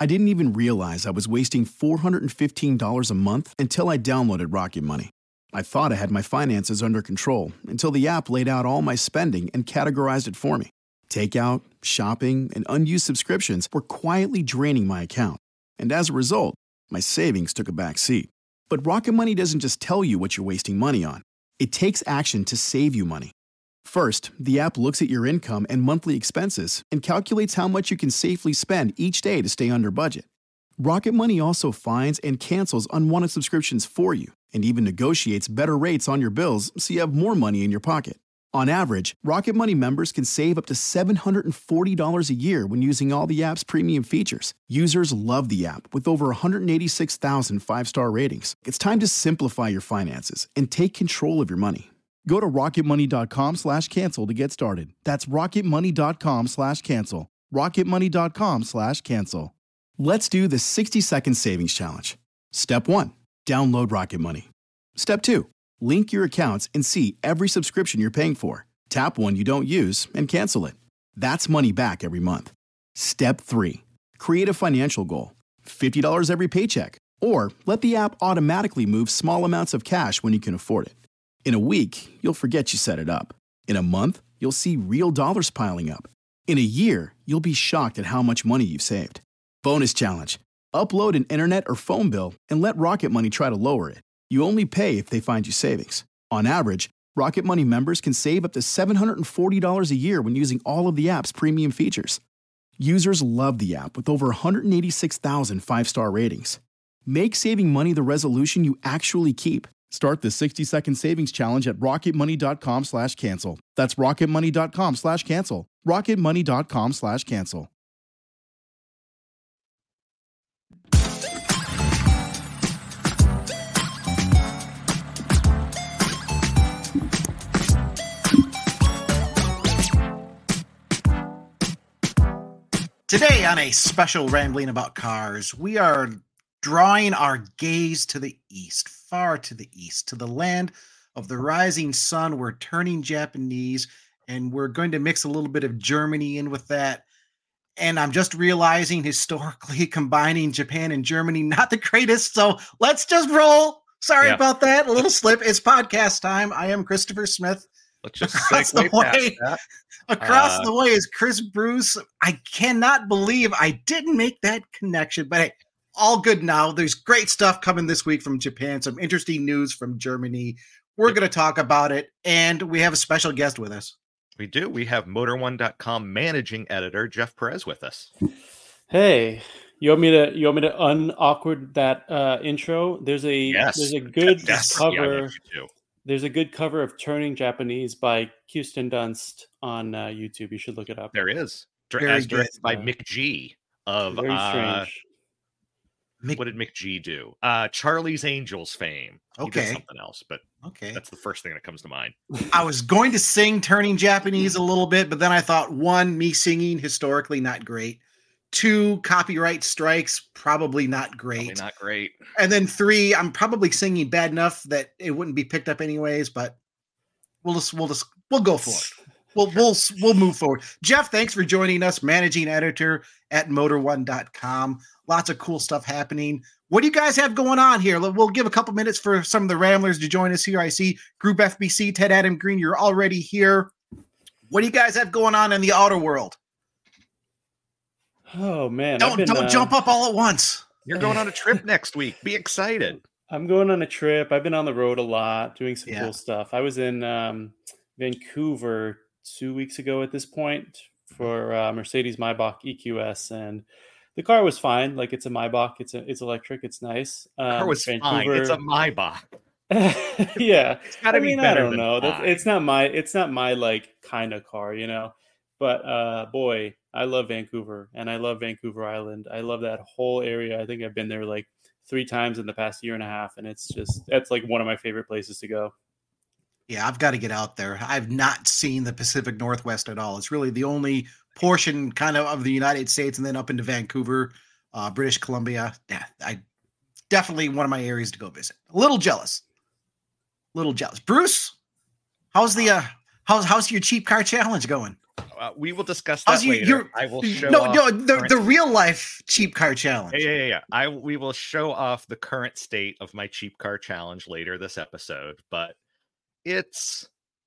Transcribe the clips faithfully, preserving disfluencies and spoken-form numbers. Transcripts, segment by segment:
I didn't even realize I was wasting four hundred fifteen dollars a month until I downloaded Rocket Money. I thought I had my finances under control until the app laid out all my spending and categorized it for me. Takeout, shopping, and unused subscriptions were quietly draining my account. And as a result, my savings took a back seat. But Rocket Money doesn't just tell you what you're wasting money on. It takes action to save you money. First, the app looks at your income and monthly expenses and calculates how much you can safely spend each day to stay under budget. Rocket Money also finds and cancels unwanted subscriptions for you and even negotiates better rates on your bills so you have more money in your pocket. On average, Rocket Money members can save up to seven hundred forty dollars a year when using all the app's premium features. Users love the app with over one hundred eighty-six thousand five-star ratings. It's time to simplify your finances and take control of your money. Go to rocketmoney.com slash cancel to get started. That's rocketmoney.com slash cancel. rocketmoney.com slash cancel. Let's do the sixty-second savings challenge. Step one, download Rocket Money. Step two, link your accounts and see every subscription you're paying for. Tap one you don't use and cancel it. That's money back every month. Step three, create a financial goal. fifty dollars every paycheck. Or let the app automatically move small amounts of cash when you can afford it. In a week, you'll forget you set it up. In a month, you'll see real dollars piling up. In a year, you'll be shocked at how much money you've saved. Bonus challenge. Upload an internet or phone bill and let Rocket Money try to lower it. You only pay if they find you savings. On average, Rocket Money members can save up to seven hundred forty dollars a year when using all of the app's premium features. Users love the app with over one hundred eighty-six thousand five-star ratings. Make saving money the resolution you actually keep. Start the sixty-second savings challenge at rocketmoney.com slash cancel. That's rocketmoney.com slash cancel. rocketmoney.com slash cancel. Today on a special Rambling About Cars, we are drawing our gaze to the east, far to the east, to the land of the rising sun. We're turning Japanese, and we're going to mix a little bit of Germany in with that. And I'm just realizing historically combining Japan and Germany, not the greatest. So let's just roll. Sorry yeah. about that. A little slip. It's podcast time. I am Christopher Smith. Let's just across the way. That. Across uh, the way is Chris Bruce. I cannot believe I didn't make that connection, but hey, all good now. There's great stuff coming this week from Japan, some interesting news from Germany. We're going to talk about it, and we have a special guest with us. We do. We have Motor one dot com managing editor Jeff Perez with us. Hey, you want me to you want me to unawkward that uh, intro? There's a yes. there's a good yes. cover. Yeah, there's a good cover of Turning Japanese by Kirsten Dunst on uh, YouTube. You should look it up. There is. Very As good. directed by Mick G of Very uh, strange. Mick, what did Mick G do? Uh, Charlie's Angels fame. He Okay. did something else, but okay, that's the first thing that comes to mind. I was going to sing Turning Japanese a little bit, but then I thought, one, me singing historically not great. Two, copyright strikes, probably not great. Probably not great. And then three, I'm probably singing bad enough that it wouldn't be picked up anyways, but we'll just we'll just we'll go for it. We'll we'll we'll move forward. Jeff, thanks for joining us, managing editor at motor one dot com. Lots of cool stuff happening. What do you guys have going on here? We'll give a couple minutes for some of the Ramblers to join us here. I see Group F B C, Ted Adam Green, you're already here. What do you guys have going on in the outer world? Oh man! Don't been, don't uh, jump up all at once. You're going on a trip next week. Be excited. I'm going on a trip. I've been on the road a lot, doing some Yeah. cool stuff. I was in um, Vancouver two weeks ago at this point for uh, Mercedes Maybach E Q S, and the car was fine. Like, it's a Maybach. It's a, it's electric. It's nice. Um, The car was fine. It's a Maybach. yeah, It's got to I be mean, I better don't than know. That's, fine. it's not my. It's not my like kind of car, you know. But uh, boy, I love Vancouver, and I love Vancouver Island. I love that whole area. I think I've been there like three times in the past year and a half, and it's just that's like one of my favorite places to go. Yeah, I've got to get out there. I've not seen the Pacific Northwest at all. It's really the only portion kind of of the United States, and then up into Vancouver, uh, British Columbia. Yeah, I definitely one of my areas to go visit. A little jealous, a little jealous. Bruce, how's the uh, how's how's your cheap car challenge going? Uh, we will discuss that you, later. You're, I will show no, off no, the, current... the real life cheap car challenge. Yeah, yeah, yeah, yeah. I we will show off the current state of my cheap car challenge later this episode, but it's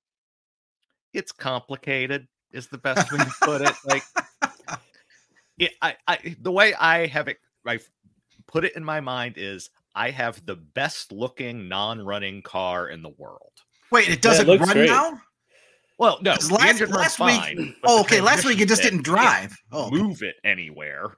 it's complicated is the best way to put it. Like, it, I, I, the way I have it, I've put it in my mind is I have the best looking non-running car in the world. Wait, it doesn't yeah, it run great. now? Well, no, the last, engine runs last week, fine. oh, okay, last week it just didn't drive. Oh, okay. Move it anywhere.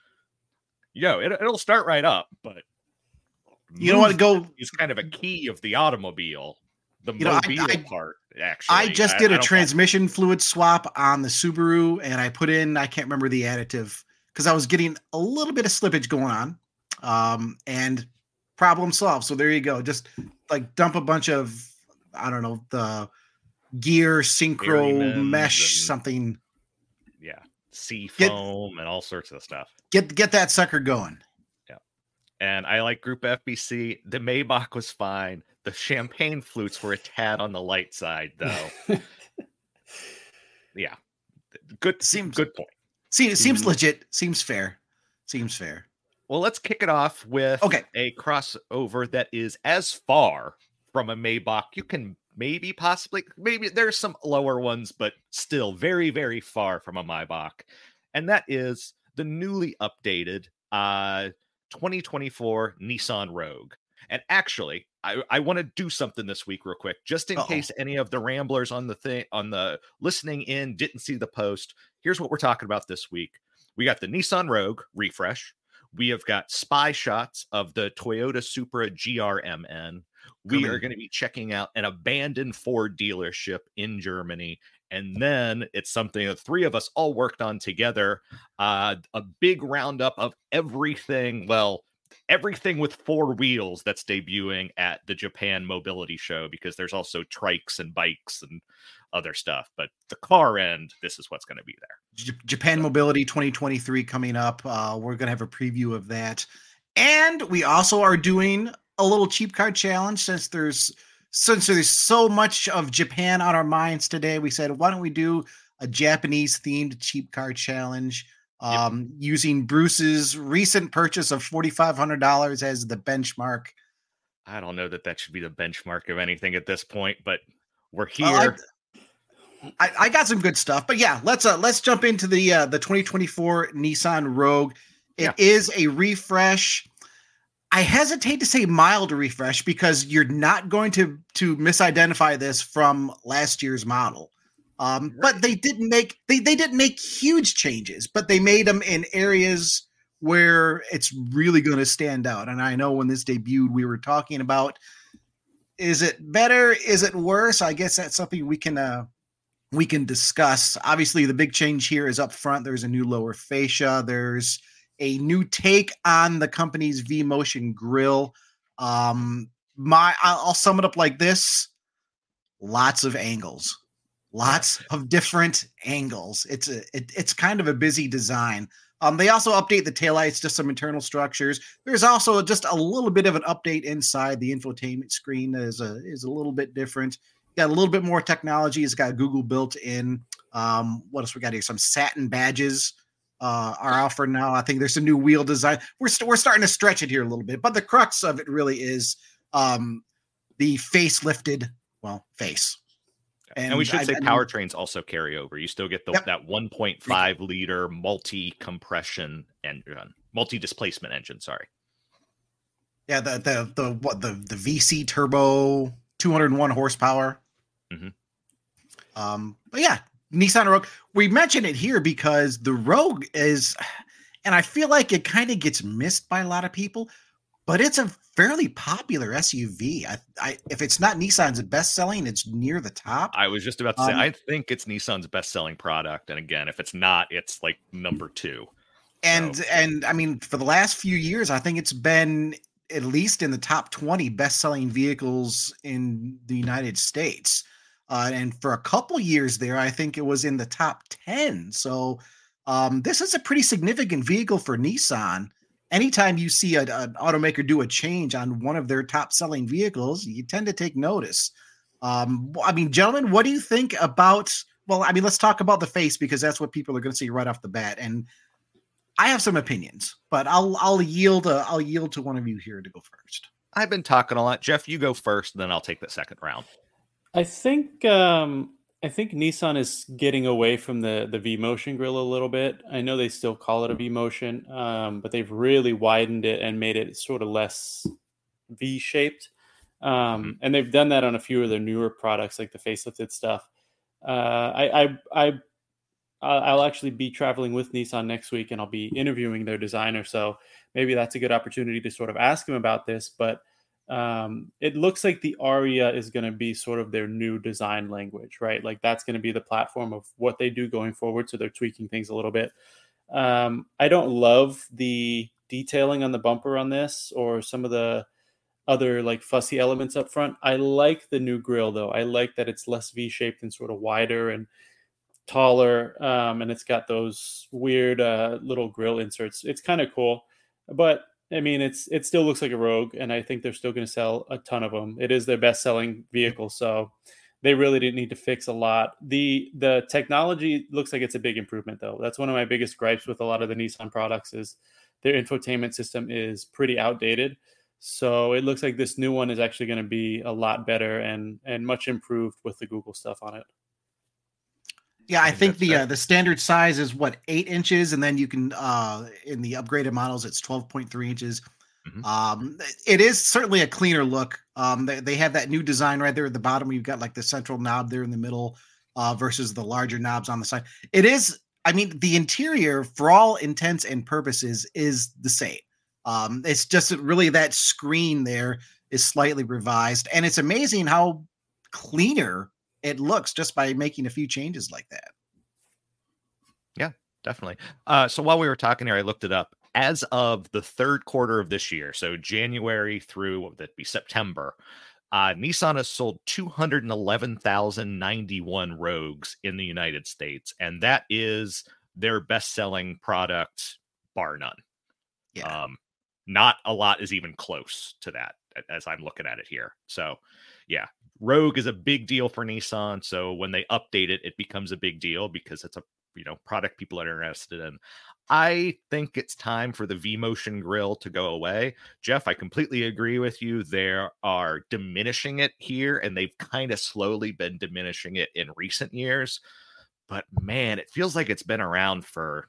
Yo, it, it'll start right up, but you know what? Go is kind of a key of the automobile. The you know, mobile I, I, part, actually. I just did I, a I transmission want... fluid swap on the Subaru, and I put in, I can't remember the additive, because I was getting a little bit of slippage going on, um, and problem solved. So there you go. Just like dump a bunch of, I don't know, the gear, synchro, mesh, and, something. Yeah. Sea foam get, and all sorts of stuff. Get get that sucker going. Yeah. And I like Group F B C. The Maybach was fine. The champagne flutes were a tad on the light side, though. Yeah. Good seems good point. See, it seems mm-hmm. legit. Seems fair. Seems fair. Well, let's kick it off with okay. a crossover that is as far from a Maybach you can maybe possibly maybe there's some lower ones, but still very, very far from a Maybach. And that is the newly updated uh twenty twenty-four Nissan Rogue. And actually, I, I want to do something this week real quick, just in Uh-oh. case any of the ramblers on the thing on the listening in didn't see the post. Here's what we're talking about this week. We got the Nissan Rogue refresh. We have got spy shots of the Toyota Supra G R M N. We are going to be checking out an abandoned Ford dealership in Germany. And then it's something that three of us all worked on together. Uh, a big roundup of everything. Well, everything with four wheels that's debuting at the Japan Mobility Show, because there's also trikes and bikes and other stuff. But the car end, this is what's going to be there. J- Japan so. Mobility twenty twenty-three coming up. Uh, we're going to have a preview of that. And we also are doing a little cheap car challenge since there's since there's so much of Japan on our minds today. We said, why don't we do a Japanese themed cheap car challenge um, yep. using Bruce's recent purchase of forty-five hundred dollars as the benchmark. I don't know that that should be the benchmark of anything at this point, but we're here. Uh, I, I, I got some good stuff, but yeah, let's uh, let's jump into the uh, the twenty twenty-four Nissan Rogue. It yeah. is a refresh. I hesitate to say mild refresh because you're not going to to misidentify this from last year's model. Um, right. But they didn't make they they didn't make huge changes, but they made them in areas where it's really going to stand out. And I know when this debuted, we were talking about, is it better? Is it worse? I guess that's something we can uh, we can discuss. Obviously, the big change here is up front. There's a new lower fascia. There's a new take on the company's V-Motion grille. Um, my, I'll sum it up like this: lots of angles, lots of different angles. It's a, it, it's kind of a busy design. Um, they also update the taillights, just some internal structures. There's also just a little bit of an update inside the infotainment screen that is a is a little bit different. Got a little bit more technology. It's got Google built in. Um, what else we got here? Some satin badges. Uh, are offered now. I think there's a new wheel design. We're st- we're starting to stretch it here a little bit, but the crux of it really is um, the facelifted, well, face. And, and we should I, say I, powertrains also carry over. You still get the, yep. that one point five liter multi-compression engine, multi-displacement engine. Sorry. Yeah, the the the what the the V C turbo, two hundred one horsepower. Mm-hmm. Um, but yeah. Nissan Rogue, we mention it here because the Rogue is, and I feel like it kind of gets missed by a lot of people, but it's a fairly popular S U V. I, I if it's not Nissan's best selling, it's near the top. I was just about to say, um, I think it's Nissan's best selling product. And again, if it's not, it's like number two. And, so. and I mean, for the last few years, I think it's been at least in the top twenty best selling vehicles in the United States. Uh, and for a couple years there, I think it was in the top ten. So um, this is a pretty significant vehicle for Nissan. Anytime you see a, an automaker do a change on one of their top selling vehicles, you tend to take notice. Um, I mean, gentlemen, what do you think about well, I mean, let's talk about the face because that's what people are going to see right off the bat. And I have some opinions, but I'll I'll yield uh, I'll yield to one of you here to go first. I've been talking a lot. Jeff, you go first, then I'll take the second round. I think um, I think Nissan is getting away from the the V Motion grill a little bit. I know they still call it a V Motion, um, but they've really widened it and made it sort of less V shaped. Um, mm-hmm. And they've done that on a few of their newer products, like the facelifted stuff. Uh, I I I I'll actually be traveling with Nissan next week, and I'll be interviewing their designer. So maybe that's a good opportunity to sort of ask him about this. But um, it looks like the Aria is going to be sort of their new design language, right? Like that's going to be the platform of what they do going forward. So they're tweaking things a little bit. Um, I don't love the detailing on the bumper on this or some of the other like fussy elements up front. I like the new grille though. I like that it's less V-shaped and sort of wider and taller, um, and it's got those weird uh, little grill inserts. It's kind of cool, but I mean, it's it still looks like a Rogue, and I think they're still going to sell a ton of them. It is their best-selling vehicle, so they really didn't need to fix a lot. The the technology looks like it's a big improvement, though. That's one of my biggest gripes with a lot of the Nissan products is their infotainment system is pretty outdated. So it looks like this new one is actually going to be a lot better and and much improved with the Google stuff on it. Yeah, I think the uh, the standard size is what, eight inches, and then you can uh, in the upgraded models it's twelve point three inches. Mm-hmm. Um, it is certainly a cleaner look. Um, they, they have that new design right there at the bottom. You've got like the central knob there in the middle uh, versus the larger knobs on the side. It is, I mean, the interior for all intents and purposes is the same. Um, it's just really that screen there is slightly revised, and it's amazing how cleaner it looks just by making a few changes like that. Yeah, definitely. Uh, so while we were talking here, I looked it up. As of the third quarter of this year, so January through what would that be September, uh, Nissan has sold two hundred eleven thousand ninety-one Rogues in the United States, and that is their best-selling product, bar none. Yeah. Um, not a lot is even close to that as I'm looking at it here. So, yeah. Rogue is a big deal for Nissan, so when they update it, it becomes a big deal because it's a you know product people are interested in. I think it's time for the V-Motion grill to go away. Jeff, I completely agree with you. They are diminishing it here, and they've kind of slowly been diminishing it in recent years. But man, it feels like it's been around for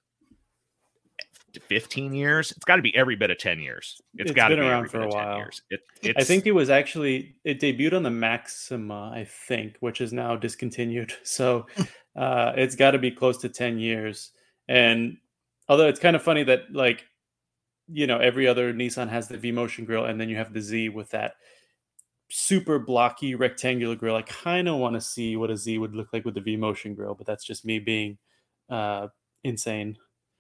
fifteen years. It's got to be every bit of ten years. It's, it's got to be around for a while. Years. It, I think it was actually it debuted on the Maxima, I think, which is now discontinued. So uh, it's got to be close to ten years. And although it's kind of funny that like you know every other Nissan has the V-Motion grill, and then you have the Z with that super blocky rectangular grill. I kind of want to see what a Z would look like with the V-Motion grill, but that's just me being uh, insane.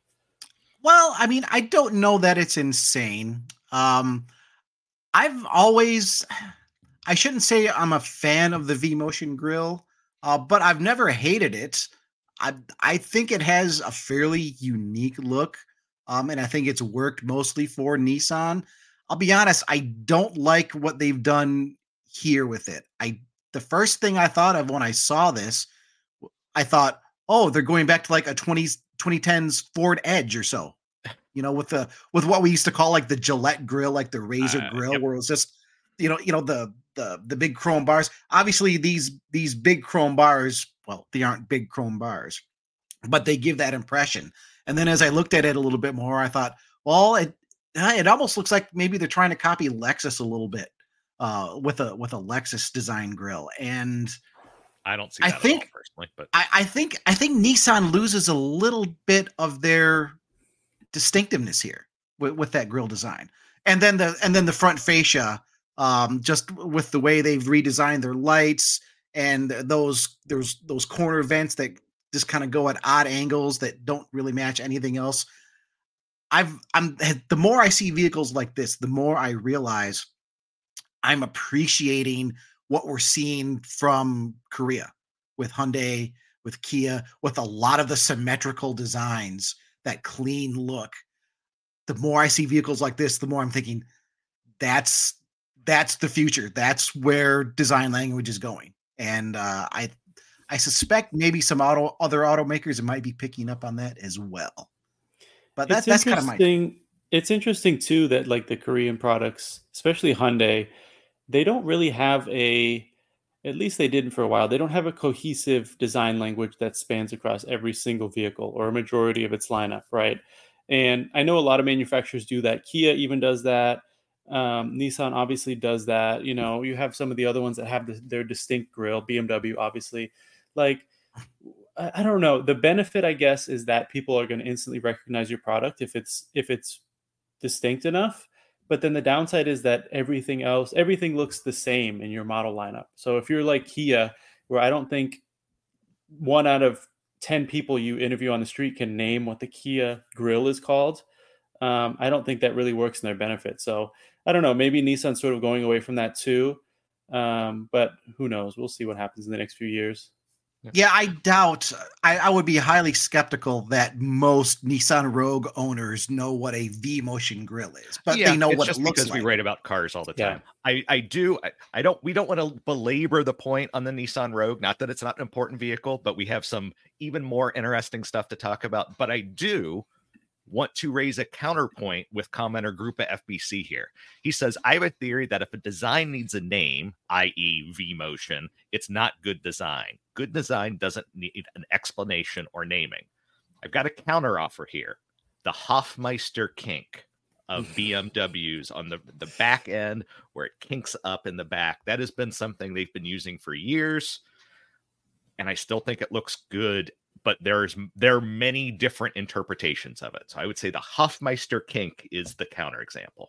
Well, I mean, I don't know that it's insane. Um, I've always, I shouldn't say I'm a fan of the V-Motion grill, uh, but I've never hated it. I I think it has a fairly unique look, um, and I think it's worked mostly for Nissan. I'll be honest, I don't like what they've done here with it. I the first thing I thought of when I saw this, I thought, oh, they're going back to like a twenties, twenty tens Ford Edge or so, you know, with the with what we used to call like the Gillette grill, like the razor uh, grill, yep. where it was just, you know, you know the the the big chrome bars. Obviously, these these big chrome bars, well, they aren't big chrome bars, but they give that impression. And then as I looked at it a little bit more, I thought, well, it it almost looks like maybe they're trying to copy Lexus a little bit uh, with a with a Lexus design grill. And I don't see that I think, at all personally, but I, I think I think Nissan loses a little bit of their distinctiveness here with, with that grill design, and then the and then the front fascia, um, just with the way they've redesigned their lights and those there's those corner vents that just kind of go at odd angles that don't really match anything else. I've I'm the more I see vehicles like this, the more I realize I'm appreciating what we're seeing from Korea with Hyundai, with Kia, with a lot of the symmetrical designs, that clean look. The more I see vehicles like this, the more I'm thinking that's that's the future. That's where design language is going. And uh, I I suspect maybe some auto other automakers might be picking up on that as well. But that, It's that's kind of my interesting. It's interesting too that like the Korean products, especially Hyundai, they don't really have a, at least they didn't for a while. They don't have a cohesive design language that spans across every single vehicle or a majority of its lineup, right? And I know a lot of manufacturers do that. Kia even does that. Um, Nissan obviously does that. You know, you have some of the other ones that have the, their distinct grille. B M W, obviously. Like, I, I don't know. The benefit, I guess, is that people are going to instantly recognize your product if it's if it's distinct enough. But then the downside is that everything else, everything looks the same in your model lineup. So if you're like Kia, where I don't think one out of ten people you interview on the street can name what the Kia grill is called, um, I don't think that really works in their benefit. So I don't know, maybe Nissan's sort of going away from that too. Um, but who knows? We'll see what happens in the next few years. Yeah, I doubt, I, I would be highly skeptical that most Nissan Rogue owners know what a V-motion grill is, but yeah, they know it's what just it looks because like. we write about cars all the Yeah. time. I, I do. I, I don't, we don't want to belabor the point on the Nissan Rogue. Not that it's not an important vehicle, but we have some even more interesting stuff to talk about. But I do want to raise a counterpoint with commenter Grupa F B C here. He says, I have a theory that if a design needs a name, that is V-motion, it's not good design. Good design doesn't need an explanation or naming. I've got a counter offer here. The Hofmeister kink of B M Ws on the, the back end where it kinks up in the back. That has been something they've been using for years. And I still think it looks good, but there's there are many different interpretations of it. So I would say the Hofmeister kink is the counterexample.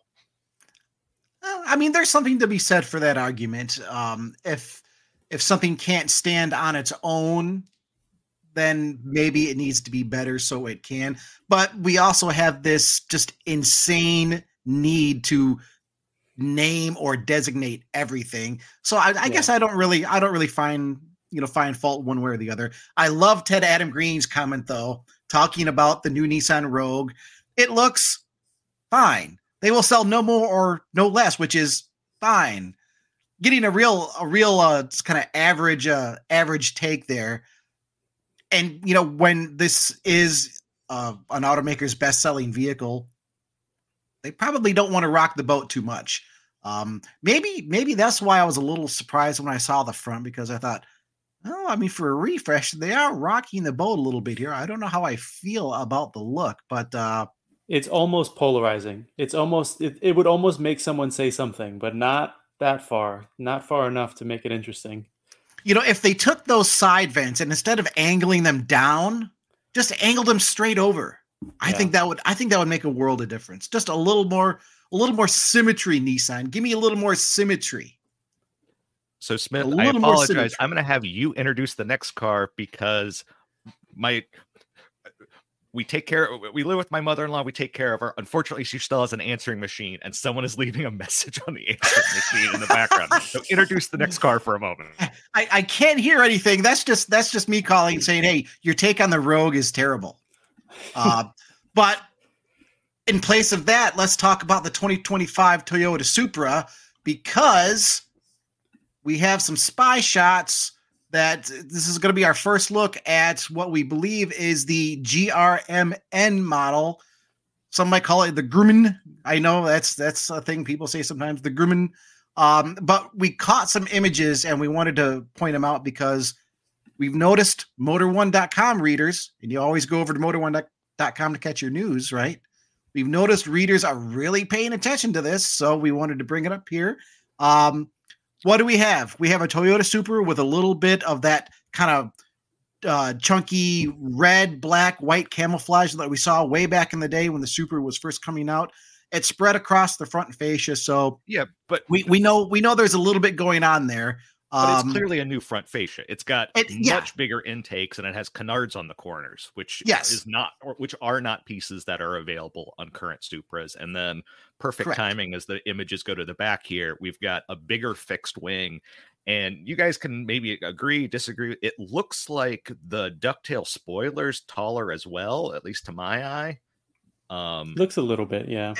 Uh, I mean, there's something to be said for that argument. Um, if if something can't stand on its own, then maybe it needs to be better so it can. But we also have this just insane need to name or designate everything. So I, I Yeah. guess I don't really, I don't really find, you know, find fault one way or the other. I love Ted Adam Green's comment though, talking about the new Nissan Rogue. It looks fine. They will sell no more or no less, which is fine. Getting a real, a real uh, kind of average, uh, average take there. And, you know, when this is uh, an automaker's best-selling vehicle, they probably don't want to rock the boat too much. Um, maybe, maybe that's why I was a little surprised when I saw the front, because I thought, oh, I mean, for a refresh, they are rocking the boat a little bit here. I don't know how I feel about the look, but uh, It's almost polarizing. It's almost, it, it would almost make someone say something, but not that far, not far enough to make it interesting. you know, if they took those side vents and instead of angling them down, just angled them straight over, I Yeah. think that would, I think that would make a world of difference. Just a little more, a little more symmetry, Nissan. Give me a little more symmetry. So Smith, A I little more apologize. symmetry. I'm going to have you introduce the next car because my we take care. We live with my mother-in-law. We take care of her. Unfortunately, she still has an answering machine, and someone is leaving a message on the answering machine in the background. So introduce the next car for a moment. I, I can't hear anything. That's just that's just me calling and saying, hey, your take on the Rogue is terrible. Uh, but in place of that, let's talk about the twenty twenty-five Toyota Supra, because we have some spy shots that this is going to be our first look at what we believe is the G R M N model. Some might call it the Grumman. I know that's that's a thing people say sometimes, the Grumman. Um, but we caught some images and we wanted to point them out because we've noticed motor one dot com readers, and you always go over to motor one dot com to catch your news, right? We've noticed readers are really paying attention to this, so we wanted to bring it up here. Um, what do we have? We have a Toyota Supra with a little bit of that kind of uh, chunky red, black, white camouflage that we saw way back in the day when the Supra was first coming out. It's spread across the front fascia, so Yeah, but we we know we know there's a little bit going on there. But it's Um, clearly a new front fascia. It's got it- much yeah. bigger intakes, and it has canards on the corners, which Yes. is not, or which are not pieces that are available on current Supras. And then perfect Correct. timing as the images go to the back here. We've got a bigger fixed wing, and you guys can maybe agree, disagree. It looks like the ducktail spoiler's taller as well, at least to my eye. Um, Looks a little bit, yeah.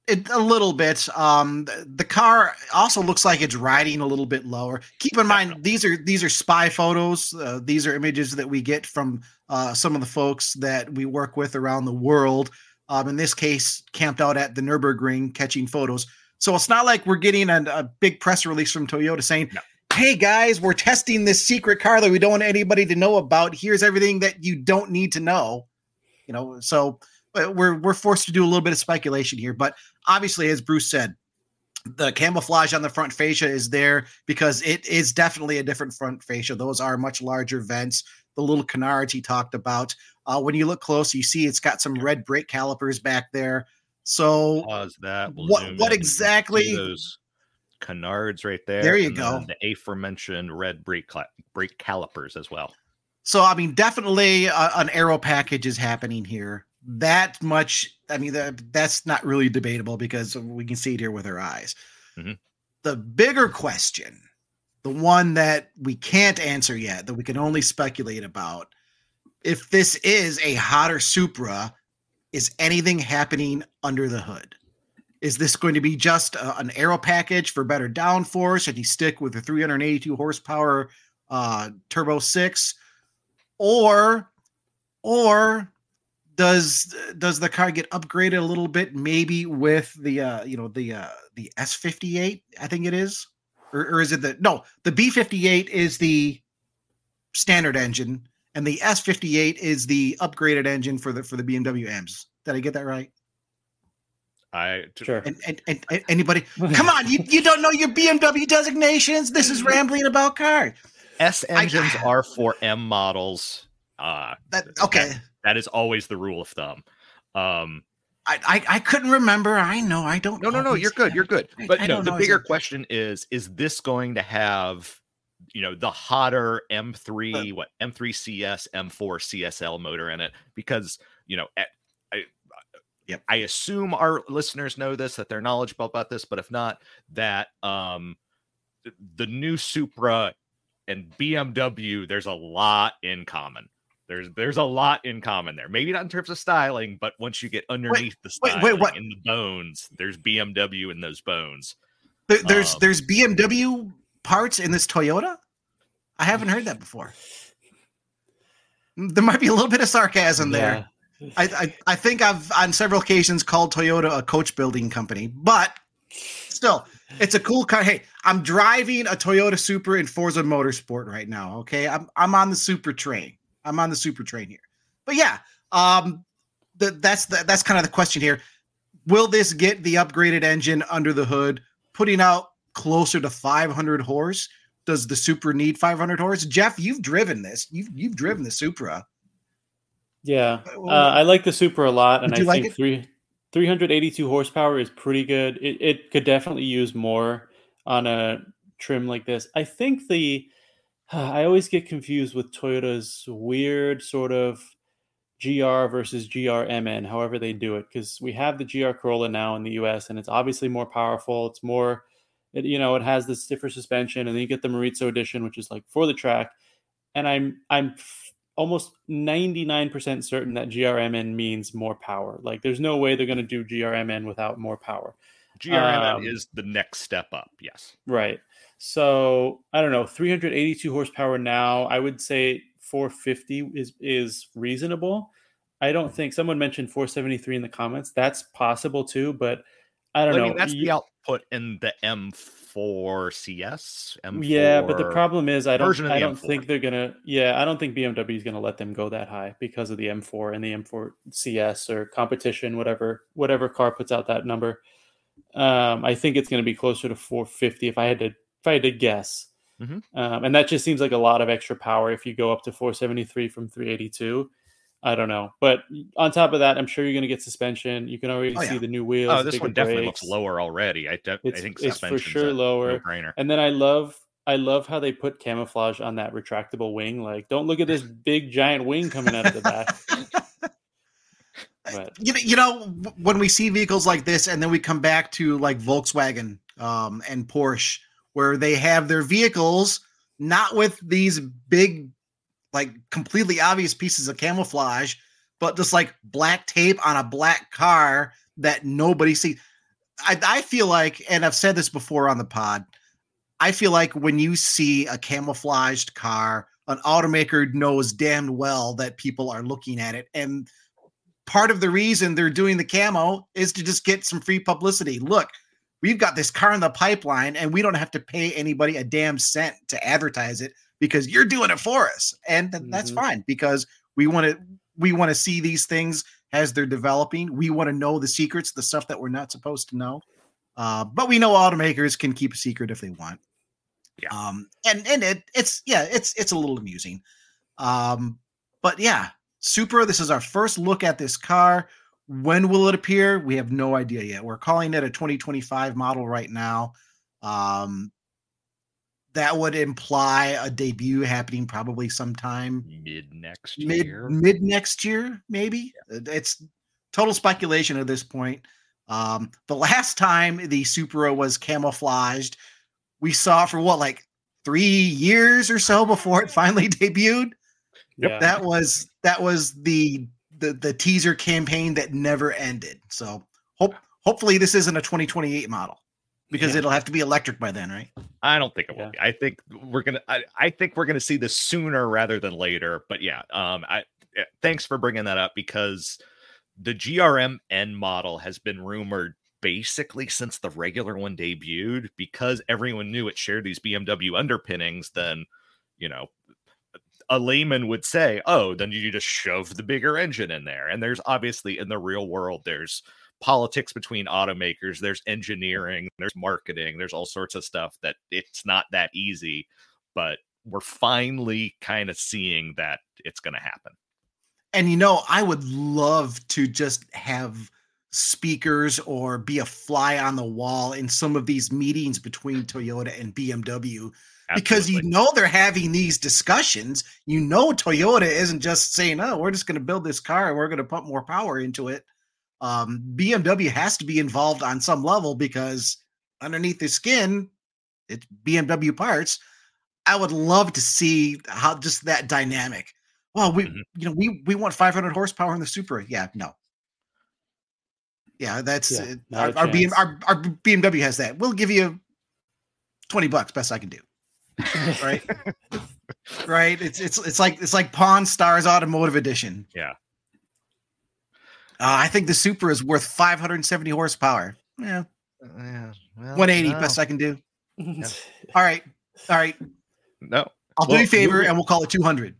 It, a little bit. Um, the, the car also looks like it's riding a little bit lower. Keep in mind, these are these are spy photos. Uh, these are images that we get from uh, some of the folks that we work with around the world. Um, in this case, camped out at the Nürburgring catching photos. So it's not like we're getting a, a big press release from Toyota saying, no. "Hey guys, we're testing this secret car that we don't want anybody to know about. Here's everything that you don't need to know." You know, so. We're we're forced to do a little bit of speculation here, but obviously, as Bruce said, the camouflage on the front fascia is there because it is definitely a different front fascia. Those are much larger vents. The little canards he talked about. Uh, when you look close, you see it's got some red brake calipers back there. So pause that. We'll what what in. exactly? Those canards right there. There you and go. The aforementioned red brake cl- brake calipers as well. So I mean, definitely a, an aero package is happening here. That much, I mean, that, that's not really debatable because we can see it here with our eyes. Mm-hmm. The bigger question, the one that we can't answer yet, that we can only speculate about, if this is a hotter Supra, is anything happening under the hood? Is this going to be just a, an aero package for better downforce? Should he stick with the three hundred eighty-two horsepower uh, Turbo six? Or, or does does the car get upgraded a little bit? Maybe with the uh, you know the uh, the S fifty-eight, I think it is, or, or is it the no the B fifty-eight is the standard engine, and the S fifty-eight is the upgraded engine for the for the B M W Ms. Did I get that right? I sure. And, and, and, and anybody, come on, you, you don't know your B M W designations? This is rambling about cars. S engines I, are for M models. Uh, that okay. That, that is always the rule of thumb. Um, I, I I couldn't remember. I know I don't. No, no, no. You're good. You're good. But I, I no, the know, bigger question is: is this going to have, you know, the hotter M three, what M three C S, M four C S L motor in it? Because you know, at, I, yep. I assume our listeners know this, that they're knowledgeable about this. But if not, that um, the, the new Supra and B M W, there's a lot in common. There's there's a lot in common there. Maybe not in terms of styling, but once you get underneath wait, the styling wait, wait, what? in the bones, there's B M W in those bones. There, there's um, there's B M W parts in this Toyota? I haven't heard that before. There might be a little bit of sarcasm yeah. there. I, I I think I've on several occasions called Toyota a coach building company, but still, it's a cool car. Hey, I'm driving a Toyota Supra in Forza Motorsport right now. Okay, I'm I'm on the Supra train. I'm on the Supra train here. But yeah, um, the, that's the, that's kind of the question here. Will this get the upgraded engine under the hood, putting out closer to five hundred horse? Does the Supra need five hundred horse? Jeff, you've driven this. You've you've driven the Supra. Yeah, uh, I like the Supra a lot, and I like think three three hundred eighty-two horsepower is pretty good. It it could definitely use more on a trim like this. I think the I always get confused with Toyota's weird sort of G R versus G R M N, however they do it, because we have the G R Corolla now in the U S, and it's obviously more powerful. It's more, it, you know, it has the stiffer suspension, and then you get the Maurizio edition, which is like for the track. And I'm I'm f- almost ninety-nine percent certain that G R M N means more power. Like, there's no way they're going to do G R M N without more power. G R M N um, is the next step up. Yes. Right. So I don't know, three hundred eighty-two horsepower now. I would say four fifty is is reasonable. I don't think someone mentioned four seventy-three in the comments. That's possible too, but I don't well, know. I mean, that's you, the output in the M four C S. M four yeah, but the problem is I don't I don't M four. think they're gonna. Yeah, I don't think B M W is gonna let them go that high because of the M four and the M four C S or competition, whatever whatever car puts out that number. Um, I think it's going to be closer to four fifty if I had to if I had to guess. Mm-hmm. Um, and that just seems like a lot of extra power if you go up to four seventy-three from three eighty-two. I don't know. But on top of that, I'm sure you're going to get suspension. You can already Oh, see yeah. the new wheels. Oh, this one definitely brakes. looks lower already. I, de- It's, I think it's for suspension's sure a lower. no-brainer. And then I love I love how they put camouflage on that retractable wing. Like, don't look at this big giant wing coming out of the back. But you know, you know, when we see vehicles like this, and then we come back to like Volkswagen um, and Porsche, where they have their vehicles not with these big, like completely obvious pieces of camouflage, but just like black tape on a black car that nobody sees. I, I feel like, and I've said this before on the pod, I feel like when you see a camouflaged car, an automaker knows damn well that people are looking at it. And part of the reason they're doing the camo is to just get some free publicity. Look, we've got this car in the pipeline and we don't have to pay anybody a damn cent to advertise it because you're doing it for us. And th- mm-hmm. that's fine because we want to, we want to see these things as they're developing. We want to know the secrets, the stuff that we're not supposed to know. Uh, but we know automakers can keep a secret if they want. Yeah. Um, and, and it, it's, yeah, it's, it's a little amusing. Um, but yeah, Supra, this is our first look at this car. When will it appear? We have no idea yet. We're calling it a twenty twenty-five model right now. Um, that would imply a debut happening probably sometime mid next mid, year, mid next year, maybe. Yeah. It's total speculation at this point. Um, the last time the Supra was camouflaged, we saw it for what, like three years or so before it finally debuted. Yeah. That was that was the, the the teaser campaign that never ended. So hope hopefully this isn't a twenty twenty-eight model because yeah. it'll have to be electric by then, right? I don't think it will yeah. be. I think we're gonna. I, I think we're gonna see this sooner rather than later. But yeah, um, I thanks for bringing that up because the G R M N model has been rumored basically since the regular one debuted because everyone knew it shared these B M W underpinnings. Then, you know, a layman would say, oh, then you just shove the bigger engine in there. And there's obviously in the real world, there's politics between automakers, there's engineering, there's marketing, there's all sorts of stuff that it's not that easy, but we're finally kind of seeing that it's going to happen. And, you know, I would love to just have speakers or be a fly on the wall in some of these meetings between Toyota and B M W. Absolutely. Because you know they're having these discussions. You know Toyota isn't just saying, oh, we're just going to build this car and we're going to put more power into it. Um, B M W has to be involved on some level because underneath the skin, it's B M W parts. I would love to see how just that dynamic. Well, we mm-hmm. you know we we want five hundred horsepower in the Supra. Yeah, no. Yeah, that's yeah, uh, our, our, B M, our our B M W has that. We'll give you twenty bucks, best I can do. Right, right. It's it's it's like it's like Pawn Stars Automotive Edition. Yeah. Uh, I think the Supra is worth five hundred seventy horsepower. Yeah, yeah well, one eighty, no. best I can do. Yeah. All right, all right. No, I'll well, do you a favor, moving... and we'll call it two hundred.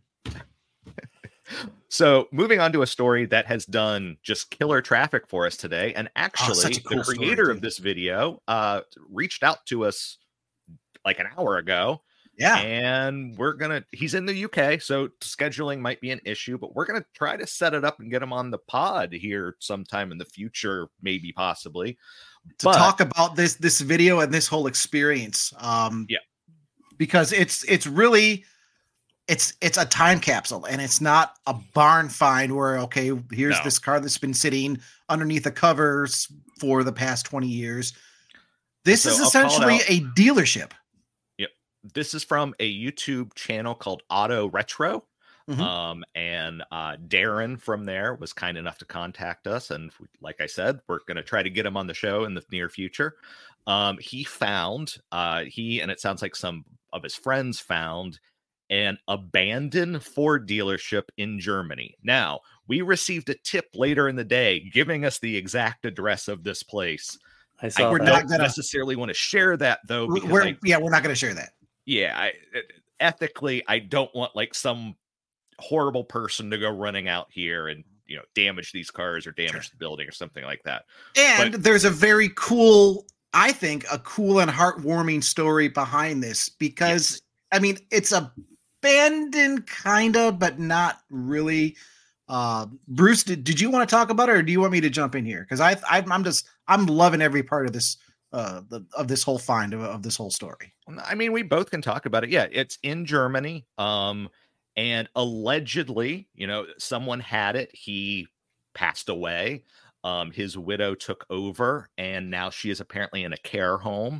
So moving on to a story that has done just killer traffic for us today. And actually, oh, cool the creator story, of this video uh, reached out to us like an hour ago. Yeah. And we're going to, he's in the U K, so scheduling might be an issue, but we're going to try to set it up and get him on the pod here sometime in the future, maybe possibly. To but, talk about this, this video and this whole experience. Um, yeah. Because it's, it's really, It's it's a time capsule, and it's not a barn find where, okay, here's no. this car that's been sitting underneath the covers for the past twenty years. This so is essentially a dealership. Yep. This is from a YouTube channel called Auto Retro. Mm-hmm. Um, and uh, Darren from there was kind enough to contact us. And like I said, we're going to try to get him on the show in the near future. Um, he found, uh, he and it sounds like some of his friends found an abandoned Ford dealership in Germany. Now, we received a tip later in the day giving us the exact address of this place. I saw I we're don't not gonna, necessarily want to share that, though. Because we're, I, yeah, we're not going to share that. Yeah, I, ethically, I don't want like some horrible person to go running out here and, you know, damage these cars or damage sure. the building or something like that. And but, there's a very cool, I think, a cool and heartwarming story behind this because, yes. I mean, it's a abandoned kind of, but not really. Uh, Bruce, did, did you want to talk about it, or do you want me to jump in here? Because I, I, I'm just, I'm loving every part of this, uh, the, of this whole find of, of this whole story. I mean, we both can talk about it. Yeah, it's in Germany, um, and allegedly, you know, someone had it. He passed away. Um, his widow took over, and now she is apparently in a care home.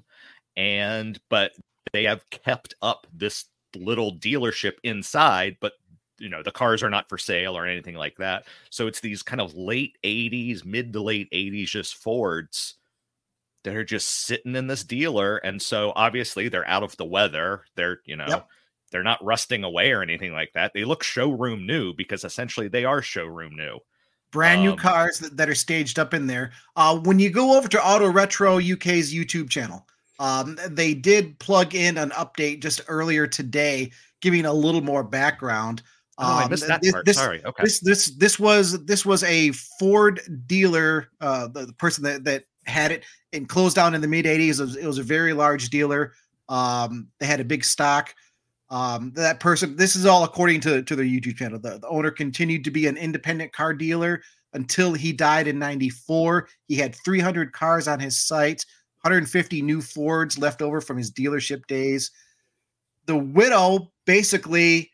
And but they have kept up this little dealership inside, but you know the cars are not for sale or anything like that. So it's these kind of late eighties, mid to late eighties, just Fords that are just sitting in this dealer. And so obviously they're out of the weather. They're, you know, yep. they're not rusting away or anything like that. They look showroom new because essentially they are showroom new. Brand new Um, cars that, that are staged up in there. Uh, when you go over to Auto Retro U K's YouTube channel, um, they did plug in an update just earlier today, giving a little more background. Oh, I Um, missed that this, part. This, Sorry. Okay. This this this was this was a Ford dealer. Uh, the, the person that that had it and closed down in the mid eighties. It was, it was a very large dealer. Um, they had a big stock. Um, that person. This is all according to to their YouTube channel. The, the owner continued to be an independent car dealer until he died in ninety-four. He had three hundred cars on his site, one hundred fifty new Fords left over from his dealership days. The widow basically,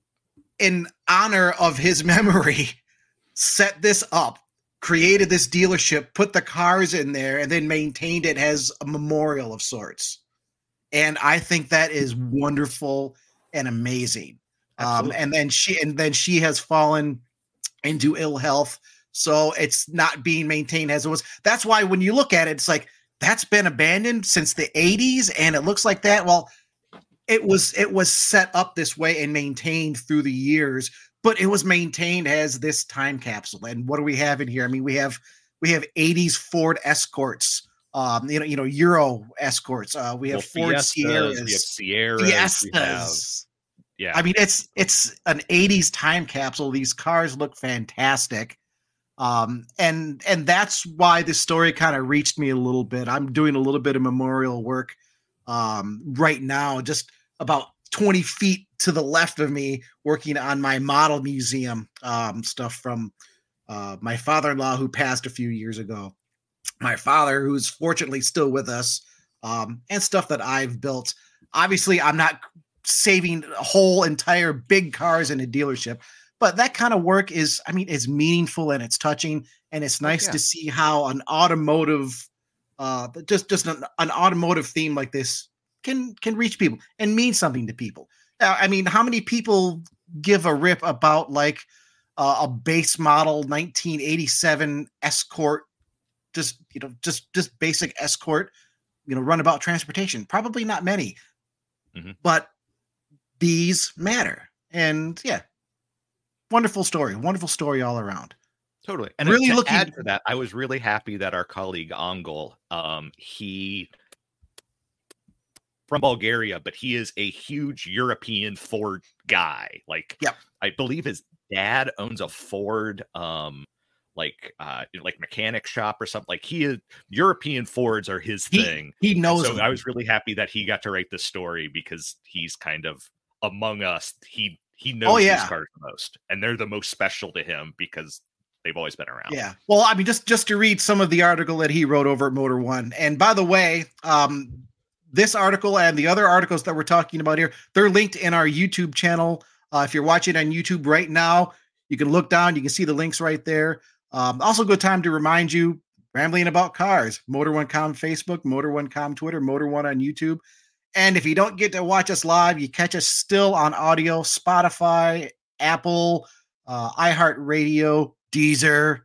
in honor of his memory, set this up, created this dealership, put the cars in there, and then maintained it as a memorial of sorts. And I think that is wonderful and amazing. Um, and then she and then she has fallen into ill health, so it's not being maintained as it was. That's why when you look at it, it's like that's been abandoned since the eighties, and it looks like that. Well, it was it was set up this way and maintained through the years, but it was maintained as this time capsule. And what do we have in here? I mean, we have we have eighties Ford Escorts, um, you know, you know, Euro Escorts. Uh, we have well, Ford Fiestas, Sierras, we have Sierras, Fiestas. We have, yeah, I mean, it's it's an eighties time capsule. These cars look fantastic. Um, and and that's why this story kind of reached me a little bit. I'm doing a little bit of memorial work um, right now, just about twenty feet to the left of me, working on my model museum um, stuff from uh, my father-in-law who passed a few years ago. My father, who's fortunately still with us, um, and stuff that I've built. Obviously, I'm not saving whole entire big cars in a dealership, but that kind of work is, I mean, it's meaningful and it's touching, and it's nice yeah. to see how an automotive, uh, just just an, an automotive theme like this can can reach people and mean something to people. Uh, I mean, how many people give a rip about like uh, a base model nineteen eighty-seven Escort, just you know, just just basic Escort, you know, runabout transportation? Probably not many, mm-hmm. but these matter, and yeah. Wonderful story. Wonderful story all around. Totally. And really to looking add to that, I was really happy that our colleague Angel, um, he from Bulgaria, but he is a huge European Ford guy. Like, yep. I believe his dad owns a Ford, um, like, uh, like mechanic shop or something. Like, he is European Fords are his he, thing. He knows. And so them. I was really happy that he got to write this story because he's kind of among us. He He knows oh, yeah. these cars the most, and they're the most special to him because they've always been around. Yeah. Well, I mean, just just to read some of the article that he wrote over at Motor One. And by the way, um, this article and the other articles that we're talking about here, they're linked in our YouTube channel. Uh, if you're watching on YouTube right now, you can look down. You can see the links right there. Um, also, good time to remind you, Rambling About Cars, Motor One dot com Facebook, Motor One dot com Twitter, Motor One on YouTube. And if you don't get to watch us live, you catch us still on audio, Spotify, Apple, uh, iHeartRadio, Deezer.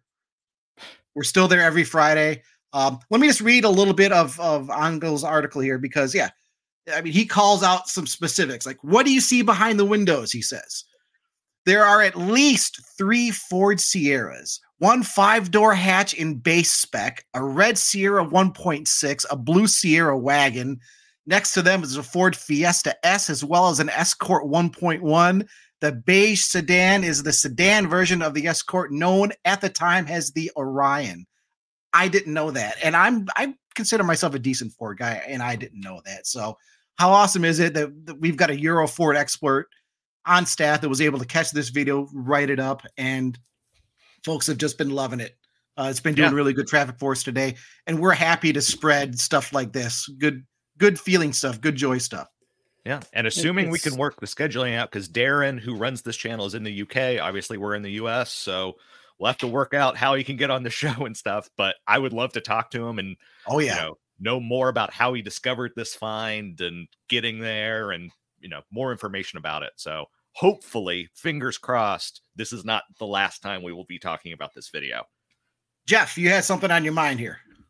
We're still there every Friday. Um, let me just read a little bit of, of Angel's article here because, yeah, I mean, he calls out some specifics. Like, what do you see behind the windows, he says. There are at least three Ford Sierras, one five-door hatch in base spec, a red Sierra one point six, a blue Sierra wagon. Next to them is a Ford Fiesta S as well as an Escort one point one. The beige sedan is the sedan version of the Escort known at the time as the Orion. I didn't know that. And I'm I consider myself a decent Ford guy, and I didn't know that. So how awesome is it that, that we've got a Euro Ford expert on staff that was able to catch this video, write it up, and folks have just been loving it. Uh, it's been doing yeah. really good traffic for us today, and we're happy to spread stuff like this. Good Good feeling stuff, good joy stuff. Yeah. And assuming it's, we can work the scheduling out, because Darren, who runs this channel, is in the U K. Obviously, we're in the U S. So we'll have to work out how he can get on the show and stuff. But I would love to talk to him and oh, yeah. you know, know more about how he discovered this find and getting there and, you know, more information about it. So hopefully, fingers crossed, this is not the last time we will be talking about this video. Jeff, you had something on your mind here.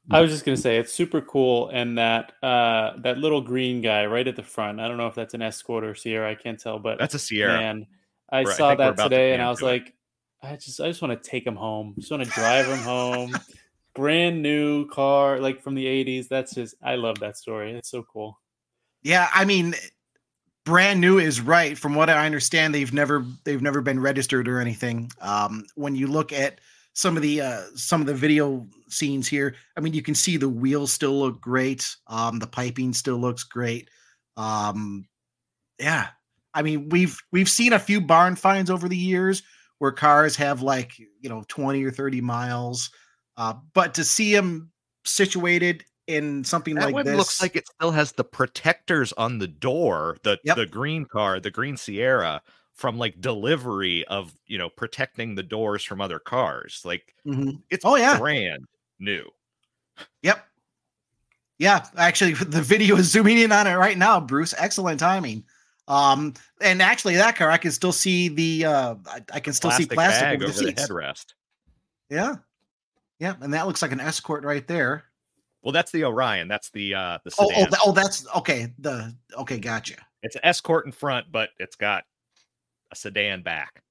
I was just gonna say it's super cool, and that uh, that little green guy right at the front. I don't know if that's an Escort or Sierra. I can't tell, but That's a Sierra. man, I We're- I saw think we're that about to today, and pan I was to it. like, I just I just want to take him home. Just want to drive him home. Brand new car, like from the eighties. That's just I love that story. It's so cool. Yeah, I mean, brand new is right. From what I understand, they've never they've never been registered or anything. Um, when you look at some of the uh, some of the video scenes here, I mean, you can see the wheels still look great. Um, the piping still looks great. Um, yeah, I mean, we've we've seen a few barn finds over the years where cars have like you know twenty or thirty miles, uh, but to see them situated in something That like one this looks like it still has the protectors on the door, the Yep. the green car, the green Sierra, from like delivery of, you know, protecting the doors from other cars. Like Mhm. it's Oh, yeah. brand new. Yep. Yeah, actually, the video is zooming in on it right now, Bruce. Excellent timing. Um, and actually, that car, I can still see the, uh, I, I can still see plastic bag over the over the seats. headrest. Yeah, yeah, and that looks like an Escort right there. Well, that's the Orion. That's the uh the Oh, sedan. oh, th- oh, that's okay. The okay, gotcha. It's an Escort in front, but it's got a sedan back.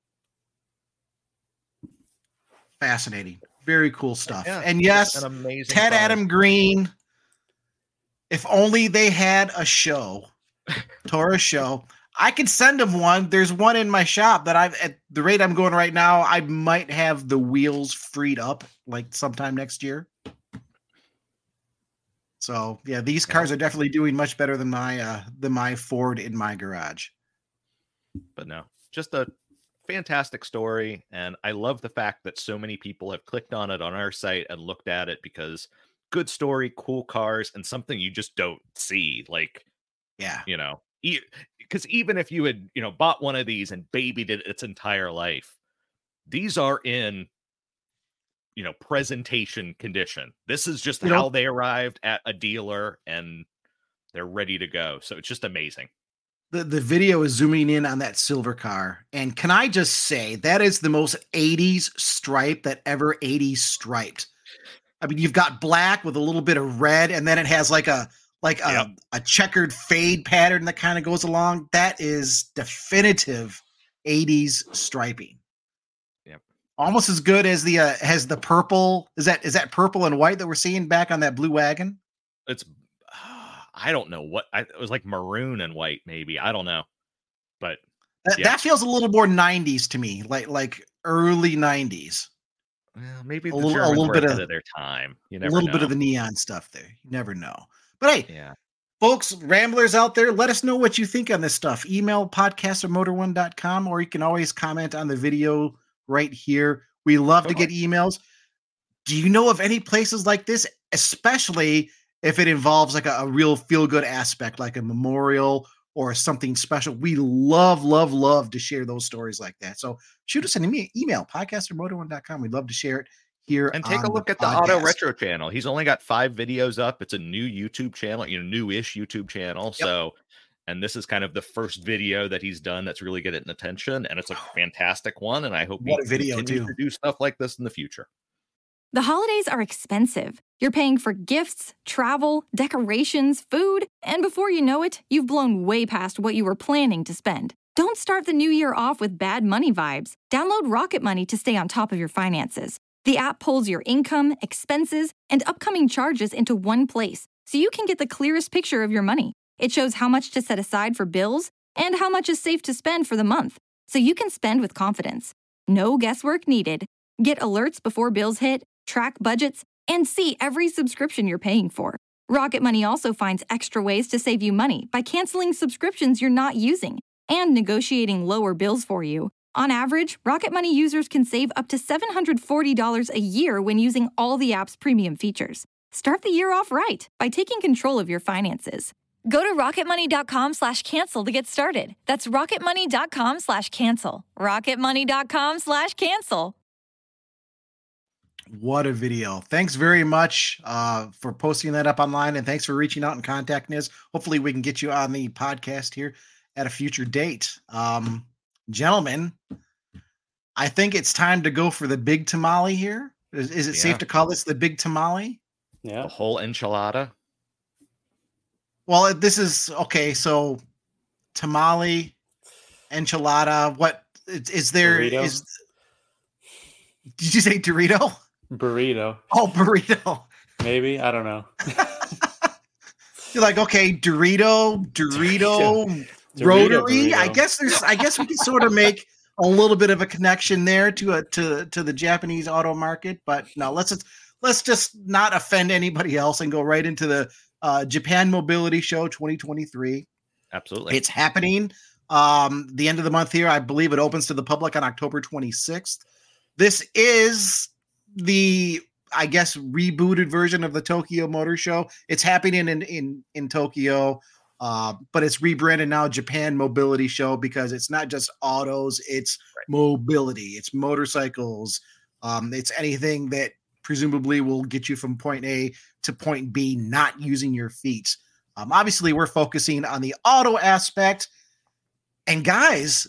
Fascinating, very cool stuff. Yeah, and it's yes, an amazing Ted car. Adam Green. If only they had a show, Taurus show. I could send them one. There's one in my shop that I've at the rate I'm going right now. I might have the wheels freed up like sometime next year. So yeah, these cars are definitely doing much better than my uh than my Ford in my garage. But no, just a fantastic story, and I love the fact that so many people have clicked on it on our site and looked at it because good story, cool cars, and something you just don't see. Like, Yeah. you know, because e- even if you had, you know, bought one of these and babied it its entire life, these are in, you know, presentation condition. This is just You how know- they arrived at a dealer and they're ready to go. So it's just amazing. The the video is zooming in on that silver car. And can I just say that is the most eighties stripe that ever eighties striped. I mean, you've got black with a little bit of red, and then it has like a like a, Yep. a checkered fade pattern that kind of goes along. That is definitive eighties striping. Yep. Almost as good as the uh, has the purple. Is that is that purple and white that we're seeing back on that blue wagon? It's I don't know what I, it was like maroon and white, maybe. I don't know. But That, Yeah. that feels a little more nineties to me, like like early nineties. well, maybe A the little- a Germans little were bit ahead of- of their time. You A never little know. bit of the neon stuff there. You never know. But hey, yeah. folks, ramblers out there, let us know what you think on this stuff. Email podcast at motor one dot com, or you can always comment on the video right here. We love to get emails. Do you know of any places like this, especially if it involves like a, a real feel-good aspect, like a memorial or something special? We love, love, love to share those stories like that. So shoot us an email, email podcast at motor one dot com. We'd love to share it here. And take on a look the at the Auto podcast. Retro channel. He's only got five videos up. It's a new YouTube channel, you know, newish YouTube channel. Yep. So, and this is kind of the first video that he's done that's really getting attention, and it's a fantastic one. And I hope What he a video, continues too. to do stuff like this in the future. The holidays are expensive. You're paying for gifts, travel, decorations, food, and before you know it, you've blown way past what you were planning to spend. Don't start the new year off with bad money vibes. Download Rocket Money to stay on top of your finances. The app pulls your income, expenses, and upcoming charges into one place, so you can get the clearest picture of your money. It shows how much to set aside for bills and how much is safe to spend for the month, so you can spend with confidence. No guesswork needed. Get alerts before bills hit, track budgets, and see every subscription you're paying for. Rocket Money also finds extra ways to save you money by canceling subscriptions you're not using and negotiating lower bills for you. On average, Rocket Money users can save up to seven hundred forty dollars a year when using all the app's premium features. Start the year off right by taking control of your finances. Go to rocketmoney.com slash cancel to get started. That's rocketmoney.com slash cancel. rocketmoney.com slash cancel. What a video. Thanks very much uh, for posting that up online, and thanks for reaching out and contacting us. Hopefully we can get you on the podcast here at a future date. Um, gentlemen, I think it's time to go for the big tamale here. Is, is it Yeah. safe to call this the big tamale? Yeah. The whole enchilada. Well, this is okay. So tamale, enchilada. What is, is there? Burrito. Is did you say Dorito? Burrito. Oh, burrito. Maybe. I don't know. You're like, okay, Dorito, Dorito, Dorito, Rotary. burrito. I guess there's. I guess we can sort of make a little bit of a connection there to a to to the Japanese auto market. But no, let's just let's just not offend anybody else and go right into the uh, Japan Mobility Show twenty twenty-three. Absolutely. It's happening um, the end of the month here. I believe it opens to the public on October twenty-sixth. This is the, I guess, rebooted version of the Tokyo Motor Show. It's happening in in in Tokyo, uh, but it's rebranded now Japan Mobility Show because it's not just autos, it's Right. mobility, it's motorcycles, um, it's anything that presumably will get you from point A to point B, not using your feet. Um, obviously, we're focusing on the auto aspect. And guys,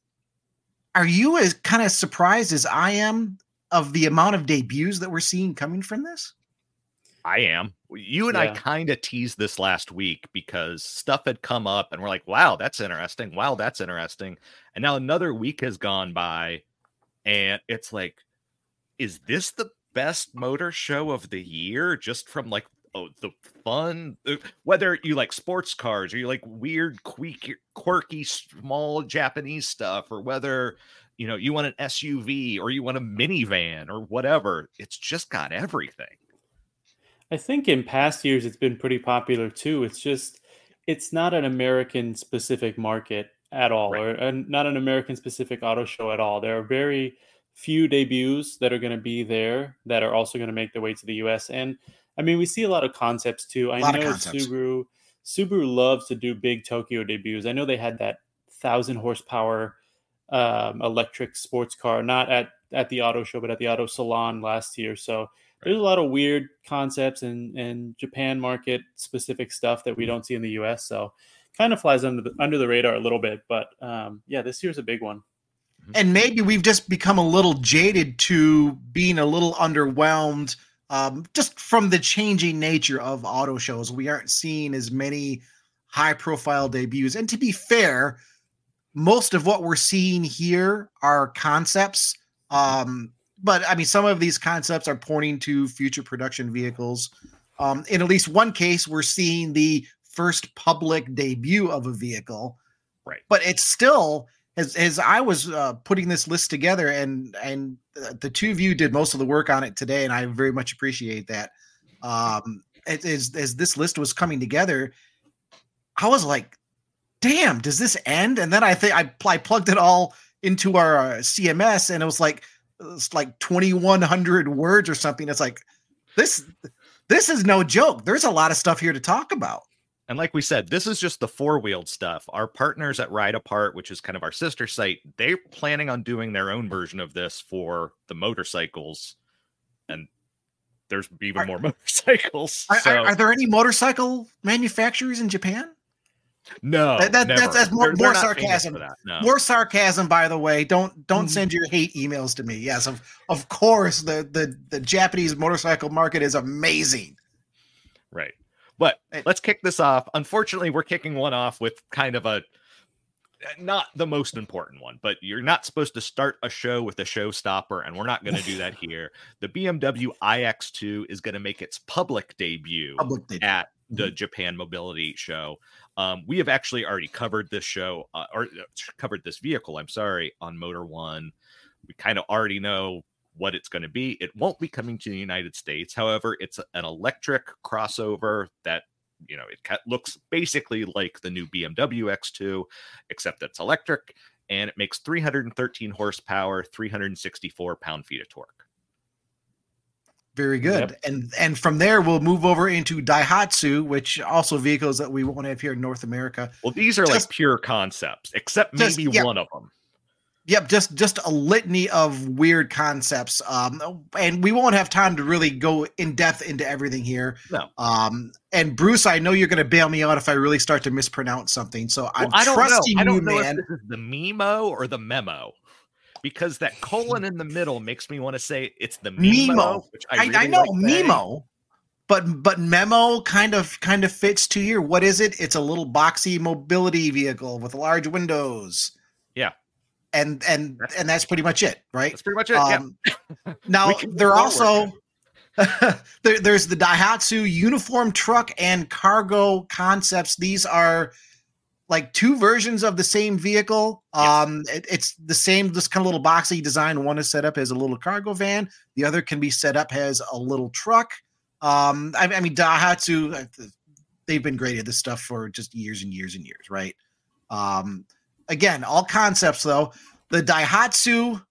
are you as kind of surprised as I am of the amount of debuts that we're seeing coming from this? I am. You and I Yeah. kind of teased this last week because stuff had come up and we're like, wow, that's interesting. Wow, that's interesting. And now another week has gone by and it's like, is this the best motor show of the year? Just from like, oh, the fun, uh, whether you like sports cars or you like weird, quirky, quirky, small Japanese stuff, or whether, you know, you want an S U V or you want a minivan or whatever. It's just got everything. I think in past years it's been pretty popular too. It's just it's not an American specific market at all, Right. or and not an American specific auto show at all. There are very few debuts that are going to be there that are also going to make their way to the U S. And I mean, we see a lot of concepts too. I lot of know concepts. Subaru Subaru loves to do big Tokyo debuts. I know they had that thousand horsepower um, electric sports car, not at at the auto show, but at the auto salon last year. So there's a lot of weird concepts and and Japan market specific stuff that we don't see in the U S. So kind of flies under the under the radar a little bit. But um, yeah, this year's a big one. And maybe we've just become a little jaded to being a little underwhelmed um, just from the changing nature of auto shows. We aren't seeing as many high profile debuts. And to be fair, most of what we're seeing here are concepts. Um, but I mean, some of these concepts are pointing to future production vehicles. Um, in at least one case, we're seeing the first public debut of a vehicle. Right. But it's still, as as I was uh, putting this list together, and and uh, the two of you did most of the work on it today, and I very much appreciate that. Um, as as as this list was coming together, I was like, "Damn, does this end?" And then I think I, I plugged it all into our uh, C M S, and it was like it's like twenty-one hundred words or something. It's like this this is no joke. There's a lot of stuff here to talk about. And like we said, this is just the four-wheeled stuff. Our partners at Ride Apart, which is kind of our sister site, they're planning on doing their own version of this for the motorcycles. And there's even Are- more motorcycles. Are, so, are, are there any motorcycle manufacturers in Japan? no, That- that- never. that's- that's more- They're- they're more not famous sarcasm. for that, no. More sarcasm, by the way. Don't don't Mhm. send your hate emails to me. Yes, of of course, the the the Japanese motorcycle market is amazing. Right. But Hey. let's kick this off. Unfortunately, we're kicking one off with kind of a not the most important one, but you're not supposed to start a show with a showstopper, and we're not going to do that here. The B M W i X two is going to make its public debut Public debut. at the Japan Mobility Show. Um, we have actually already covered this show, uh, or uh, covered this vehicle, I'm sorry, on Motor One. We kind of already know what it's going to be. It won't be coming to the United States. However, it's an electric crossover that, you know, it ca- looks basically like the new B M W X two, except that it's electric, and it makes three hundred thirteen horsepower, three hundred sixty-four pound-feet of torque. Very good. Yep. And and from there we'll move over into Daihatsu, which also vehicles that we won't have here in North America. Well, these are Just- like pure concepts, except just- maybe yeah. one of them. Yep, just just a litany of weird concepts. Um, and we won't have time to really go in depth into everything here. No. Um, and Bruce, I know you're going to bail me out if I really start to mispronounce something. So I'm Well, I don't trusting know. I don't you, know man. if this is the memo or the memo, because that colon in the middle makes me want to say it's the memo, Memo. which I, I, really I know like saying. Mimo, but but Memo kind of kind of fits to here. What is it? It's a little boxy mobility vehicle with large windows. Yeah. And and and that's pretty much it, right? That's pretty much it. Um, yeah. Now they're also there, there's the Daihatsu uniform truck and cargo concepts. These are like two versions of the same vehicle. Um, it, it's the same, this kind of little boxy design. One is set up as a little cargo van. The other can be set up as a little truck. Um, I, I mean, Daihatsu, they've been great at this stuff for just years and years and years, right? Um, again, all concepts though. The Daihatsu,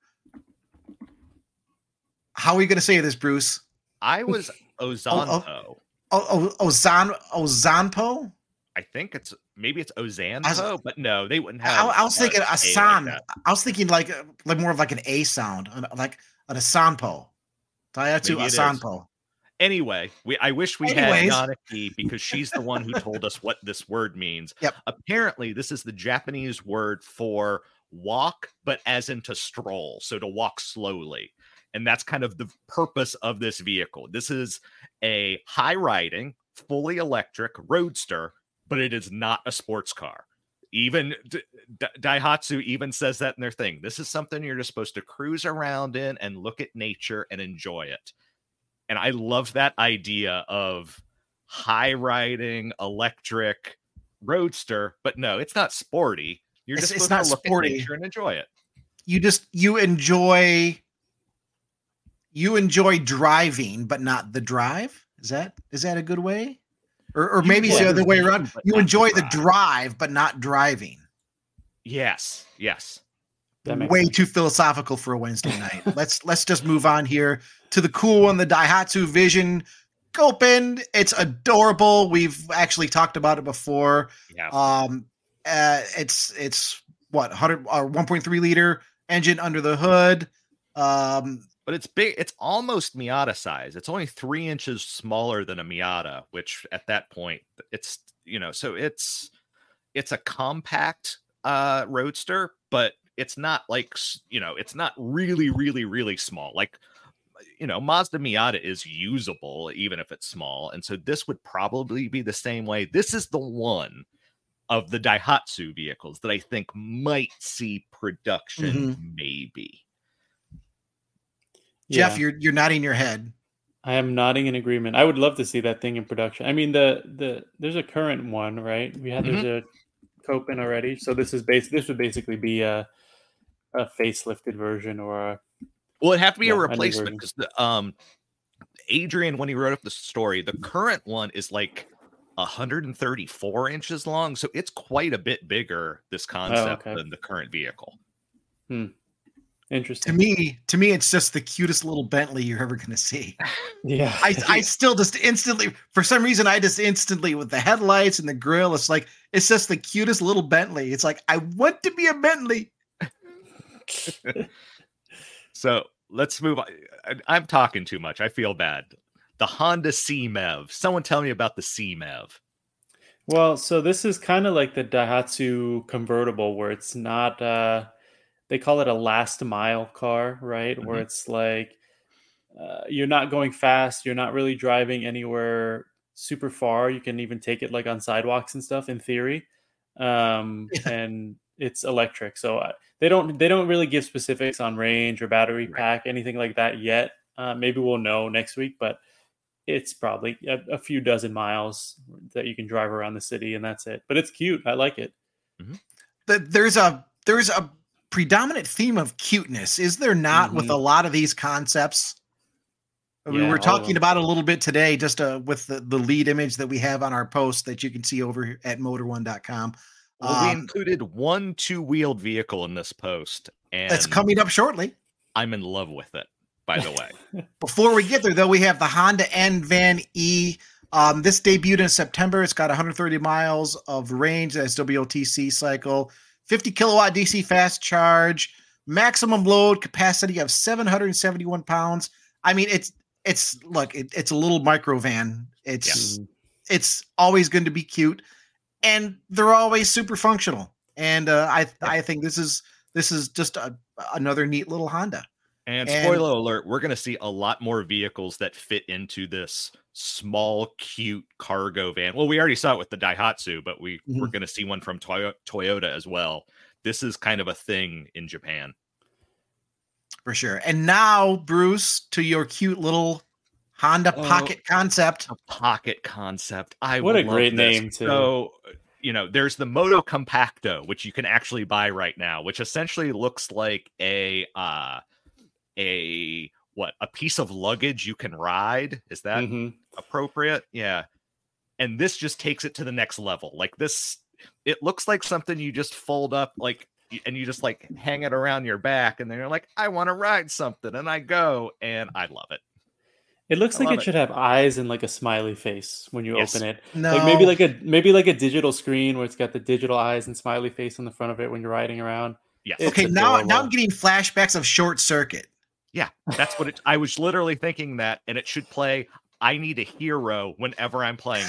how are we going to say this, Bruce? I was Ozanpo. Oh, oh, oh, Ozan, Ozanpo? I think it's maybe it's Ozanpo, was, but no, they wouldn't have. I, I was thinking Asan. Like I was thinking like like more of like an A sound, like an Asanpo. Daihatsu Asanpo. Anyway, we I wish we Anyways. had Yaniki because she's the one who told us what this word means. Yep. Apparently, this is the Japanese word for walk, but as in to stroll, so to walk slowly. And that's kind of the purpose of this vehicle. This is a high riding, fully electric roadster, but it is not a sports car. Even D- D- Daihatsu even says that in their thing. This is something you're just supposed to cruise around in and look at nature and enjoy it. And I love that idea of high riding electric roadster, but no, it's not sporty. You're It's- just it's supposed not to look sporty. at nature and enjoy it. You just you enjoy you enjoy driving, but not the drive. Is that is that a good way? Or, or maybe it's the other way around. but You not enjoy the drive. drive, but not driving. Yes, yes. That makes Way sense. too philosophical for a Wednesday night. let's let's just move on here to the cool one, the Daihatsu Vision Copen. It's adorable. We've actually talked about it before. Yeah. Um, uh, it's it's what one hundred or one point three liter engine under the hood. Um, But it's big. It's almost Miata size. It's only three inches smaller than a Miata, which at that point, it's, you know, so it's, it's a compact uh, roadster, but it's not like, s- you know, it's not really, really, really small. Like, you know, Mazda Miata is usable, even if it's small. And so this would probably be the same way. This is the one of the Daihatsu vehicles that I think might see production, maybe. Jeff, Yeah. you're you're nodding your head. I am nodding in agreement. I would love to see that thing in production. I mean, the the there's a current one, right? We had there's a Copen already, so this is base. This would basically be a a facelifted version or a Well, it'd have to be Yeah, a I know replacement version. because the um Adrian, when he wrote up the story, the current one is like one hundred thirty-four inches long, so it's quite a bit bigger, this concept, okay. than the current vehicle. To interesting. me, to me, it's just the cutest little Bentley you're ever gonna see. Yeah, I, I still just instantly, for some reason, I just instantly with the headlights and the grill, it's like it's just the cutest little Bentley. It's like I want to be a Bentley. So let's move on. I, I'm talking too much. I feel bad. The Honda C M E V. Someone tell me about the C M E V. Well, so this is kind of like the Daihatsu convertible, where it's not. Uh, they call it a last mile car, right? Where Mhm. it's like uh, you're not going fast, you're not really driving anywhere super far. You can even take it like on sidewalks and stuff in theory, um, and it's electric. So uh, they don't they don't really give specifics on range or battery Right. pack, anything like that yet. Uh, maybe we'll know next week, but it's probably a, a few dozen miles that you can drive around the city, and that's it. But it's cute. I like it. The, there's a there's a predominant theme of cuteness, is there not, with Mhm. a lot of these concepts? we Yeah, were all of talking them. about it a little bit today, just uh, with the, the lead image that we have on our post that you can see over here at motor one dot com. Well, we Um, included one two-wheeled vehicle in this post, and that's coming up shortly. I'm in love with it, by the way. Before we get there, though, we have the Honda N Van E. Um, this debuted in September. It's got one hundred thirty miles of range, S W O T C cycle, fifty kilowatt D C fast charge, maximum load capacity of seven hundred seventy-one pounds. I mean, it's it's look, it, it's a little micro van. It's Mhm. it's always going to be cute, and they're always super functional. And uh, I I think this is this is just a, another neat little Honda. And, And- spoiler alert, we're going to see a lot more vehicles that fit into this small, cute cargo van. Well, we already saw it with the Daihatsu, but we, Mhm. we're going to see one from Toyo- Toyota as well. This is kind of a thing in Japan. For sure. And now, Bruce, to your cute little Honda Oh. Pocket concept. A pocket concept. I What a love great this. name, too. So, you know, there's the Moto Compacto, which you can actually buy right now, which essentially looks like a uh a what a piece of luggage you can ride. Is that Mhm. appropriate? Yeah. And this just takes it to the next level. Like this, it looks like something you just fold up, like, and you just like hang it around your back, and then you're like, I want to ride something, and I go, and I love it. It looks I like love it, it. should have eyes and like a smiley face when you Yes. open it. No. Like maybe like a maybe like a digital screen where it's got the digital eyes and smiley face on the front of it when you're riding around. Yes. It's Okay, now, now I'm adorable. getting flashbacks of Short Circuit. Yeah, that's what it. I was literally thinking that, and it should play "I Need a Hero" whenever I'm playing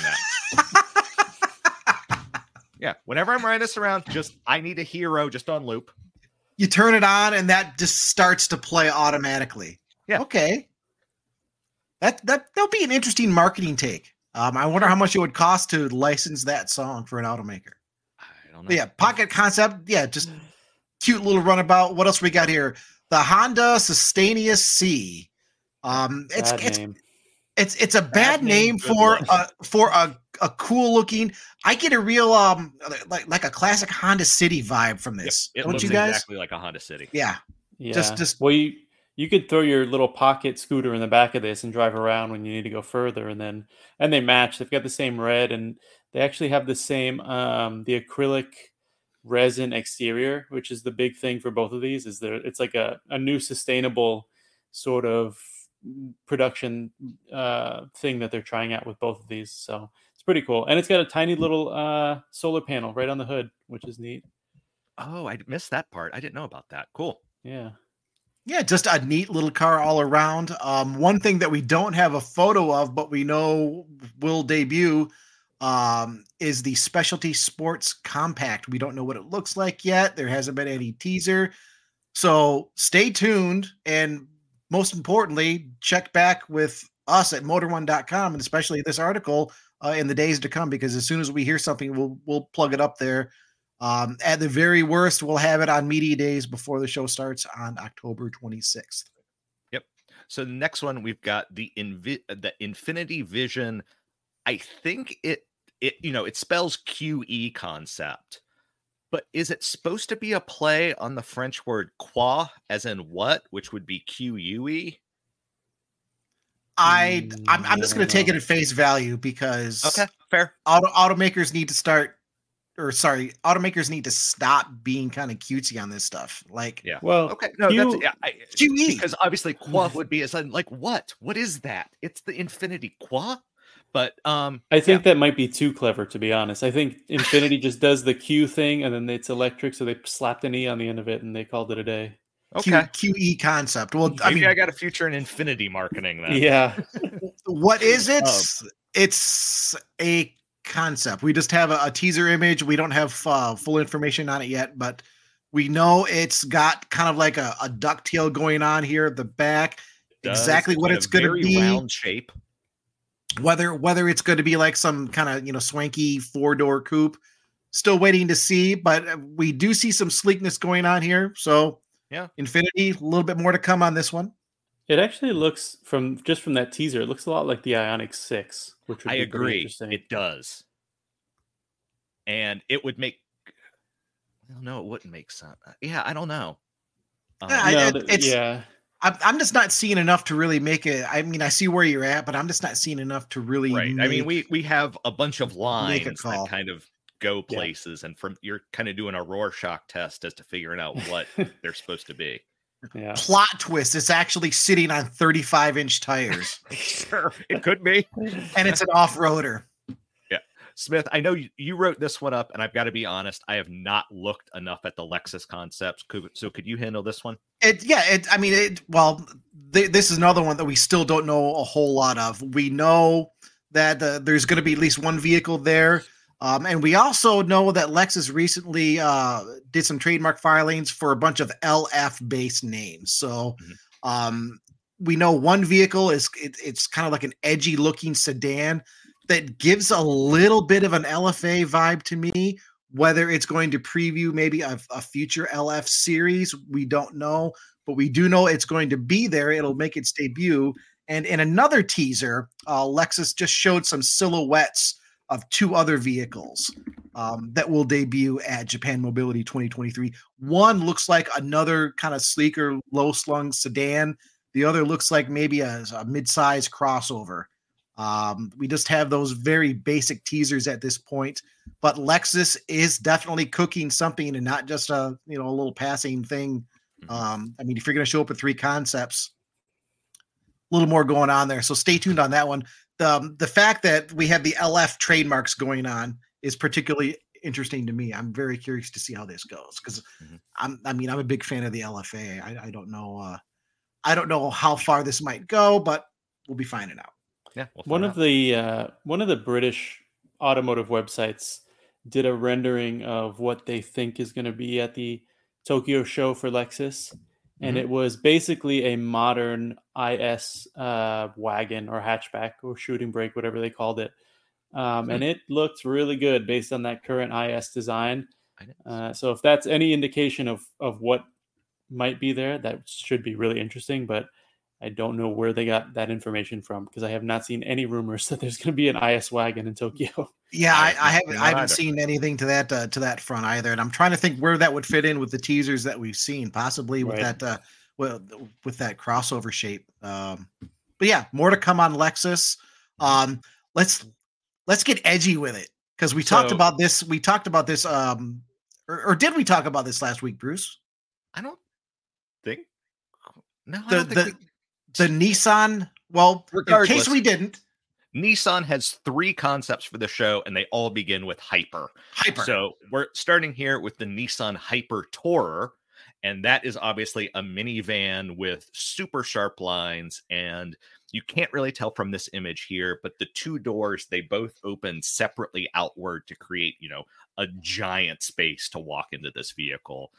that. Yeah, whenever I'm riding this around, just "I Need a Hero" just on loop. You turn it on and that just starts to play automatically. Yeah. Okay. That that that'll be an interesting marketing take. Um, I wonder how much it would cost to license that song for an automaker. I don't know. But yeah, Pocket concept. Yeah, just cute little runabout. What else we got here? The Honda Sustainea C. Um, it's Bad it's name. it's it's a bad, name, name, good for luck. a for a, a cool looking. I get a real um like like a classic Honda City vibe from Yep, this. it Don't looks you guys? exactly like a Honda City. Yeah. Yeah. Just- just- well, you you could throw your little pocket scooter in the back of this and drive around when you need to go further, and then and they match. They've got the same red, and they actually have the same um the acrylic resin exterior, which is the big thing for both of these. Is there? It's like a a new sustainable sort of production uh thing that they're trying out with both of these. So it's pretty cool, and it's got a tiny little uh solar panel right on the hood, which is neat. Oh, I missed that part. I didn't know about that. Cool. Yeah. Yeah, just a neat little car all around. Um, one thing that we don't have a photo of, but we know will debut, um, is the Specialty Sports Compact. We don't know what it looks like yet. There hasn't been any teaser. So stay tuned. And most importantly, check back with us at motor one dot com, and especially this article uh, in the days to come, because as soon as we hear something, we'll we'll plug it up there. Um, at the very worst, we'll have it on media days before the show starts on October twenty-sixth. Yep. So the next one we've got the Invi- the Infinity Vision. I think it it you know it spells Q E concept, but is it supposed to be a play on the French word "quoi" as in what, which would be Q U E? I I'm, I'm Mm, just I going don't to take know. it at face value because Okay, fair. auto automakers need to start, or sorry, automakers need to stop being kind of cutesy on this stuff. Like Yeah. Well, Okay, no, Q- that's yeah, I, Q E. because obviously "quoi" would be as in like what? What is that? It's the Infinity "quoi," but um, I think that might be too clever, to be honest. I think Infinity just does the Q thing, and then it's electric, so they slapped an E on the end of it, and they called it a day. okay. Q, QE concept. Well, I Maybe mean, I got a future in Infinity marketing then. Yeah, what is it? Um, It's a concept. We just have a, a teaser image. We don't have uh, full information on it yet, but we know it's got kind of like a, a ducktail going on here at the back. Does. Exactly what got a it's going to very be. round shape. Whether whether it's going to be like some kind of you know swanky four door coupe, still waiting to see. But we do see some sleekness going on here. So Yeah. Infinity, a little bit more to come on this one. it actually looks from just from that teaser. It looks a lot like the Ioniq six, which would I be pretty agree. interesting. It does. And it would make well, no, it wouldn't make sense. Yeah, I don't know. Um, Yeah, I- no, it- th- it's- yeah, I'm, I'm just not seeing enough to really make it. I mean, I see where you're at, but I'm just not seeing enough to really. right. I mean, make- we we have a bunch of lines that call. kind of go Yeah. places, and from you're kind of doing a Rorschach test as to figuring out what they're supposed to be. yeah. plot twist. It's actually sitting on thirty-five inch tires, Sure, it could be. and it's an off roader. Smith, I know you, you wrote this one up, and I've got to be honest, I have not looked enough at the Lexus concepts. Could, so could you handle this one? It yeah. It I mean it. Well, th- this is another one that we still don't know a whole lot of. We know that uh, there's going to be at least one vehicle there. Um, and we also know that Lexus recently uh, did some trademark filings for a bunch of L F based names. So Mhm. Um, we know one vehicle is it, it's kind of like an edgy looking sedan that gives a little bit of an L F A vibe to me. Whether it's going to preview maybe a, a future L F series, we don't know, but we do know it's going to be there. It'll make its debut. And in another teaser, uh, Lexus just showed some silhouettes of two other vehicles um, that will debut at Japan Mobility twenty twenty-three. One looks like another kind of sleeker, low-slung sedan. The other looks like maybe a, a mid-size crossover. Um, we just have those very basic teasers at this point, but Lexus is definitely cooking something and not just a, you know, a little passing thing. Um, I mean, if you're going to show up with three concepts, a little more going on there. So stay tuned on that one. The, the fact that we have the L F trademarks going on is particularly interesting to me. I'm very curious to see how this goes. Cause mm-hmm. I'm, I mean, I'm a big fan of the L F A. I, I don't know. Uh, I don't know how far this might go, but we'll be finding out. Yeah, we'll one out. of the uh, one of the British automotive websites did a rendering of what they think is going to be at the Tokyo show for Lexus, and mm-hmm. it was basically a modern I S uh, wagon or hatchback or shooting brake, whatever they called it, um, mm-hmm. and it looked really good based on that current I S design. Uh, so if that's any indication of of what might be there, that should be really interesting, but I don't know where they got that information from because I have not seen any rumors that there's going to be an I S wagon in Tokyo. Yeah, I, I haven't. I haven't seen anything to that uh, to that front either, and I'm trying to think where that would fit in with the teasers that we've seen, possibly with right. that uh, well, with that crossover shape. Um, but yeah, more to come on Lexus. Um, let's let's get edgy with it because we so, talked about this. We talked about this, um, or, or did we talk about this last week, Bruce? I don't think. No, I the, don't think the, we... The Nissan, well, Regardless, in case we didn't. Nissan has three concepts for the show, and they all begin with Hyper. Hyper. So we're starting here with the Nissan Hyper Tourer, and that is obviously a minivan with super sharp lines, and you can't really tell from this image here, but the two doors, they both open separately outward to create, you know, a giant space to walk into this vehicle.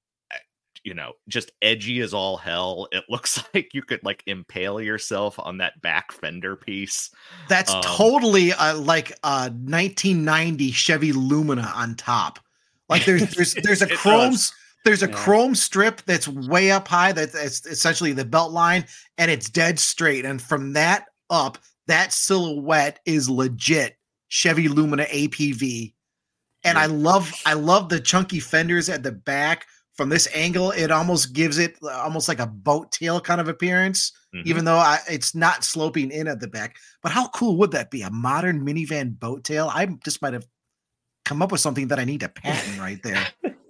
You know, just edgy as all hell. It looks like you could like impale yourself on that back fender piece. That's um, totally uh, like a nineteen ninety Chevy Lumina on top. Like there's there's there's a chrome does. there's a yeah. chrome strip that's way up high. That's essentially the belt line, and it's dead straight. And from that up, that silhouette is legit Chevy Lumina A P V. And yeah. I love I love the chunky fenders at the back. From this angle, it almost gives it almost like a boat tail kind of appearance, mm-hmm. even though I, it's not sloping in at the back. But how cool would that be? A modern minivan boat tail? I just might have come up with something that I need to patent right there.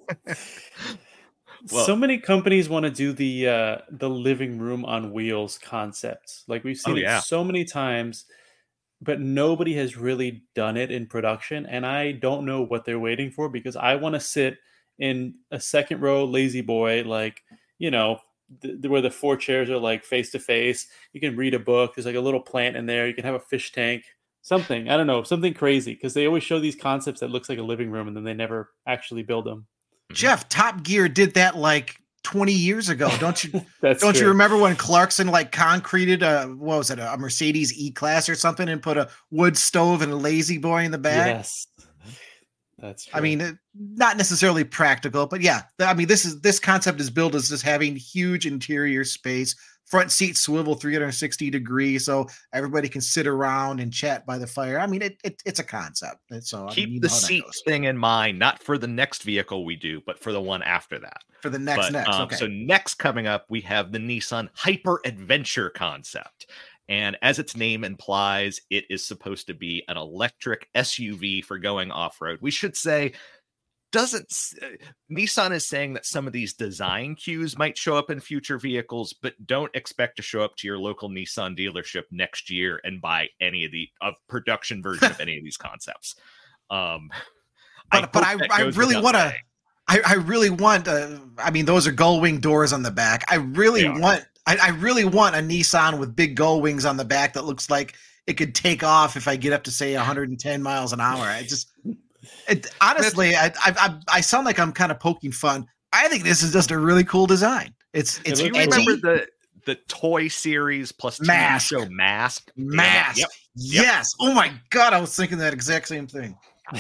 Well, so many companies want to do the uh, the living room on wheels concept. Like we've seen oh, yeah. it so many times, but nobody has really done it in production. And I don't know what they're waiting for because I want to sit in a second row lazy boy, like, you know, th- where the four chairs are like face to face. You can read a book. There's like a little plant in there. You can have a fish tank, something. I don't know, something crazy because they always show these concepts that looks like a living room and then they never actually build them. Jeff, Top Gear did that like twenty years ago. Don't you? That's don't true. you remember when Clarkson like concreted a what was it a Mercedes E-Class or something and put a wood stove and a lazy boy in the back? Yes. That's true. I mean, not necessarily practical, but yeah, I mean, this is this concept is built as just having huge interior space, front seat swivel three hundred sixty degrees, so everybody can sit around and chat by the fire. I mean, it, it it's a concept. So keep I mean, you the know seat thing in mind, not for the next vehicle we do, but for the one after that. For the next but, next. Um, okay. So next coming up, we have the Nissan Hyper Adventure concept. And as its name implies, it is supposed to be an electric S U V for going off-road. We should say, doesn't uh, Nissan is saying that some of these design cues might show up in future vehicles, but don't expect to show up to your local Nissan dealership next year and buy any of the of production version of any of these concepts. Um, but I, but I, I really want to. I, I really want. Uh, I mean, those are gull wing doors on the back. I really want. I, I really want a Nissan with big gull wings on the back that looks like it could take off if I get up to say one hundred ten miles an hour. I just, it, honestly, I, I I sound like I'm kind of poking fun. I think this is just a really cool design. It's it's. Do you edgy. remember the the toy series plus T V Mask. show Mask. Mask. Yep. Yes. Oh my God. I was thinking that exact same thing.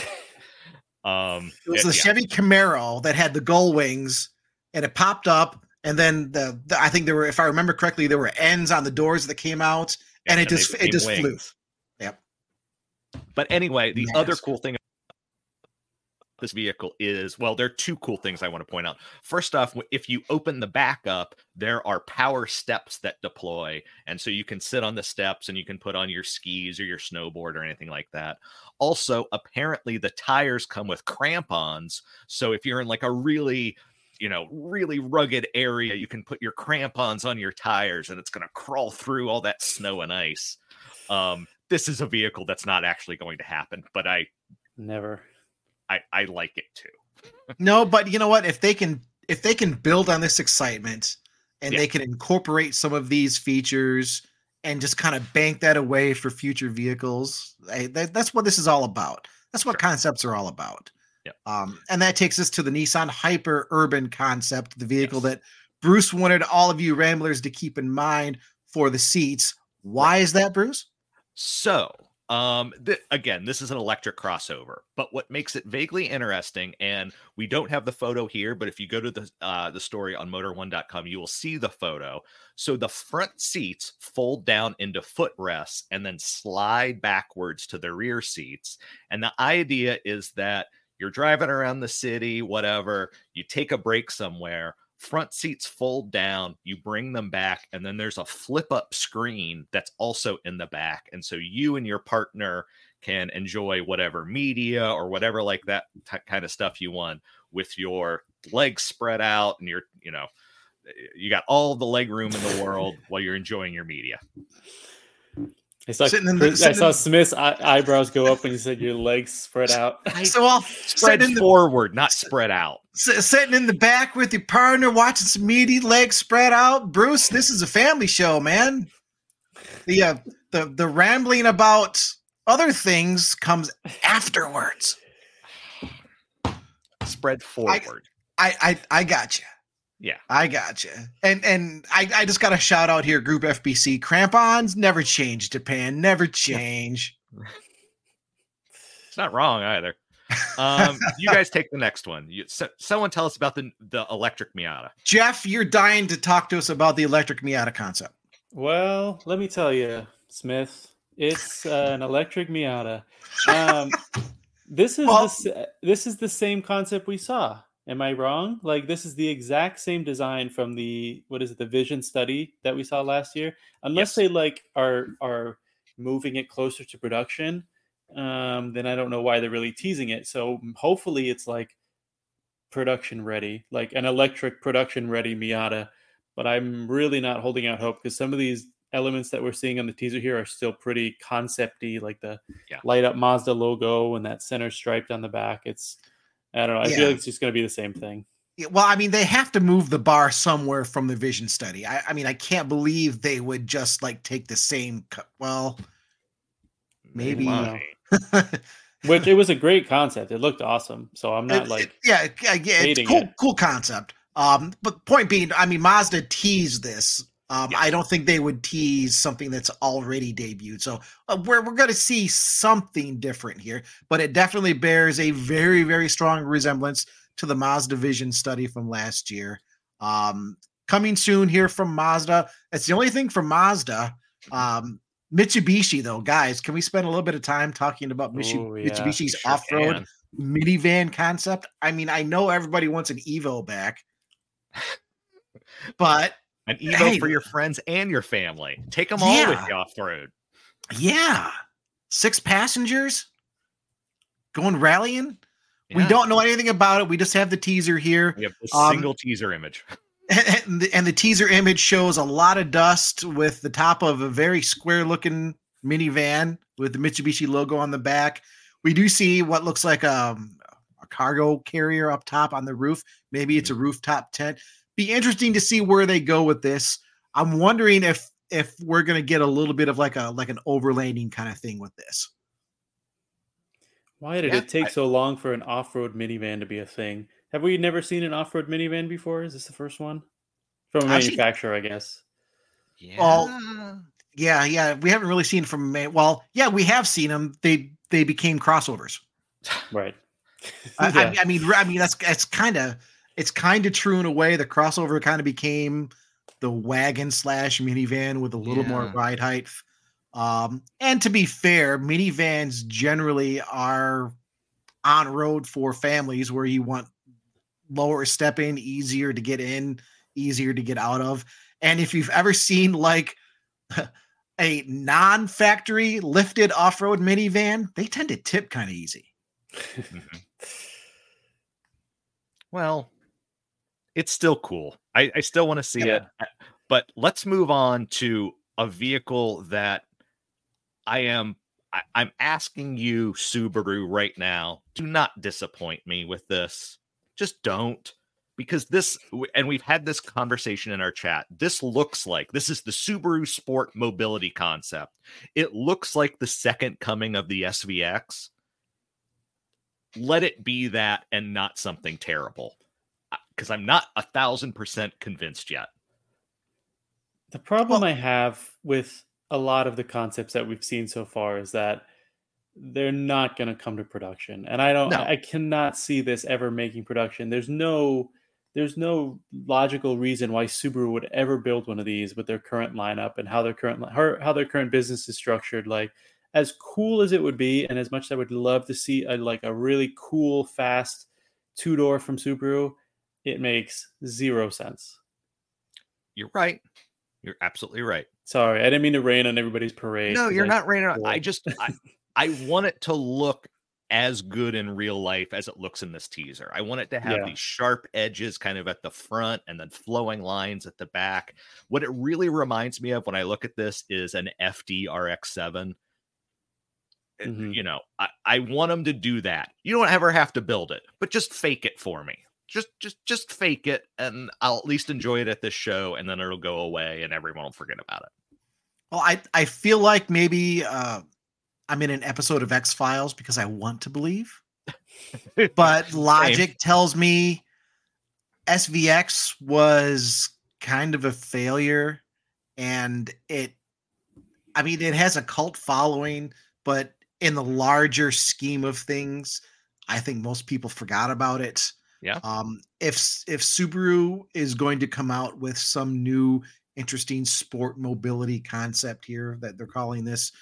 Um, It was yeah, a Chevy Camaro that had the gull wings, and it popped up. And then the, the I think there were, if I remember correctly, there were ends on the doors that came out, yeah, and it they just it became just flew. wings. Yep. But anyway, the other Mask. cool thing about this vehicle is, well, there are two cool things I want to point out. First off, if you open the back up, there are power steps that deploy. And so you can sit on the steps and you can put on your skis or your snowboard or anything like that. Also, apparently the tires come with crampons. So if you're in like a really, you know, really rugged area, you can put your crampons on your tires and it's going to crawl through all that snow and ice. Um, this is a vehicle that's not actually going to happen, but I Never. I, I like it too. No, but you know what? If they can if they can build on this excitement and Yeah. they can incorporate some of these features and just kind of bank that away for future vehicles, I, that, that's what this is all about. That's what Sure. concepts are all about. Yep. Um, and that takes us to the Nissan Hyper Urban concept, the vehicle Yes. that Bruce wanted all of you Ramblers to keep in mind for the seats. Why is that, Bruce? So, um, th- again, this is an electric crossover, but what makes it vaguely interesting, and we don't have the photo here, but if you go to the uh, the story on motor one dot com, you will see the photo. So the front seats fold down into footrests and then slide backwards to the rear seats. And the idea is that you're driving around the city, whatever, you take a break somewhere, front seats fold down, you bring them back, and then there's a flip up screen that's also in the back. And so you and your partner can enjoy whatever media or whatever like that t- kind of stuff you want with your legs spread out and you're, you know, you got all the leg room in the world while you're enjoying your media. I saw, Sitting in the- I sitting saw in- Smith's eye- eyebrows go up when you said your legs spread out. So I'll Spread sitting in, the, forward, not spread out. s- sitting in the back with your partner watching some meaty legs spread out. Bruce, this is a family show, man. The uh, the the rambling about other things comes afterwards. Spread forward. I I, I got you. Yeah. I got you. And and I, I just got a shout out here, Group F B C. Crampons never change, Japan. Never change. It's not wrong either. Um, you guys take the next one. You, so, someone tell us about the the electric Miata. Jeff, you're dying to talk to us about the electric Miata concept. Well, let me tell you, Smith, it's uh, an electric Miata. Um, this is Well- the, s- this is the same concept we saw. Am I wrong? Like, this is the exact same design from the, what is it, the Vision study that we saw last year. Unless Yes. they like are are moving it closer to production, um, then I don't know why they're really teasing it. So hopefully it's like production ready, like an electric production ready Miata. But I'm really not holding out hope because some of these elements that we're seeing on the teaser here are still pretty concept-y, like the Yeah. light up Mazda logo and that center stripe down the back. It's, I don't know. I Yeah. feel like it's just going to be the same thing. Yeah, well, I mean, they have to move the bar somewhere from the Vision study. I, I mean, I can't believe they would just like take the same. Co- well, maybe. Why? Which it was a great concept. It looked awesome. So I'm not It- like, it- yeah, yeah, yeah, it's hating cool, it. cool concept. Um, but point being, I mean, Mazda teased this. Um, Yeah. I don't think they would tease something that's already debuted. So uh, we're we're going to see something different here, but it definitely bears a very very strong resemblance to the Mazda Vision study from last year. Um, coming soon here from Mazda. That's the only thing from Mazda. Um, Mitsubishi, though, guys, can we spend a little bit of time talking about Mitsu- Oh, yeah. Mitsubishi's Sure off-road can. minivan concept? I mean, I know everybody wants an Evo back, but An Evo Hey. for your friends and your family. Take them all with Yeah. you off the road. yeah, six passengers going rallying. We Yeah. don't know anything about it. We just have the teaser here. We have a Um, single teaser image. And the, and the teaser image shows a lot of dust with the top of a very square looking minivan with the Mitsubishi logo on the back. We do see what looks like a, a cargo carrier up top on the roof. Maybe it's a rooftop tent. Be interesting to see where they go with this. I'm wondering if if we're gonna get a little bit of like a like an overlanding kind of thing with this. why did Yeah, it take I- so long for an off-road minivan to be a thing? Have we never seen an off-road minivan before? Is this the first one? From a I've seen- manufacturer, I guess. Yeah. Well, yeah, yeah. We haven't really seen from May. Well, yeah, we have seen them. They they became crossovers. Right. I, Yeah. I, I mean, I mean that's that's kind of it's kind of true in a way. The crossover kind of became the wagon slash minivan with a little more Yeah. ride height. Um, and to be fair, minivans generally are on road for families where you want lower step in, easier to get in, easier to get out of. And if you've ever seen like a non-factory lifted off-road minivan, they tend to tip kind of easy. Mm-hmm. Well, it's still cool. I, I still want to see Yeah. it, but let's move on to a vehicle that I am I, I'm asking you, Subaru, right now, do not disappoint me with this. Just don't. Because this, and we've had this conversation in our chat, this looks like, this is the Subaru Sport mobility concept. It looks like the second coming of the S V X. Let it be that and not something terrible. Because I'm not a thousand percent convinced yet. The problem Well- I have with a lot of the concepts that we've seen so far is that they're not going to come to production. And I don't, No. I cannot see this ever making production. There's no, there's no logical reason why Subaru would ever build one of these with their current lineup and how their current, how, how their current business is structured. Like, as cool as it would be, and as much as I would love to see a, like a really cool, fast two door from Subaru, it makes zero sense. You're right. You're absolutely right. Sorry, I didn't mean to rain on everybody's parade. No, 'cause you're I- not raining on. I Cool. just I, I want it to look as good in real life as it looks in this teaser. I want it to have Yeah. these sharp edges kind of at the front and then flowing lines at the back. What it really reminds me of when I look at this is an F D R X seven. Uh, Mhm. You know, I, I want them to do that. You don't ever have to build it, but just fake it for me. Just just just fake it, and I'll at least enjoy it at this show, and then it'll go away and everyone will forget about it. Well, I, I feel like maybe uh, I'm in an episode of X-Files because I want to believe. But logic tells me S V X was kind of a failure. And it, I mean, it has a cult following, but in the larger scheme of things, I think most people forgot about it. Yeah. Um, if if Subaru is going to come out with some new interesting sport mobility concept here that they're calling this,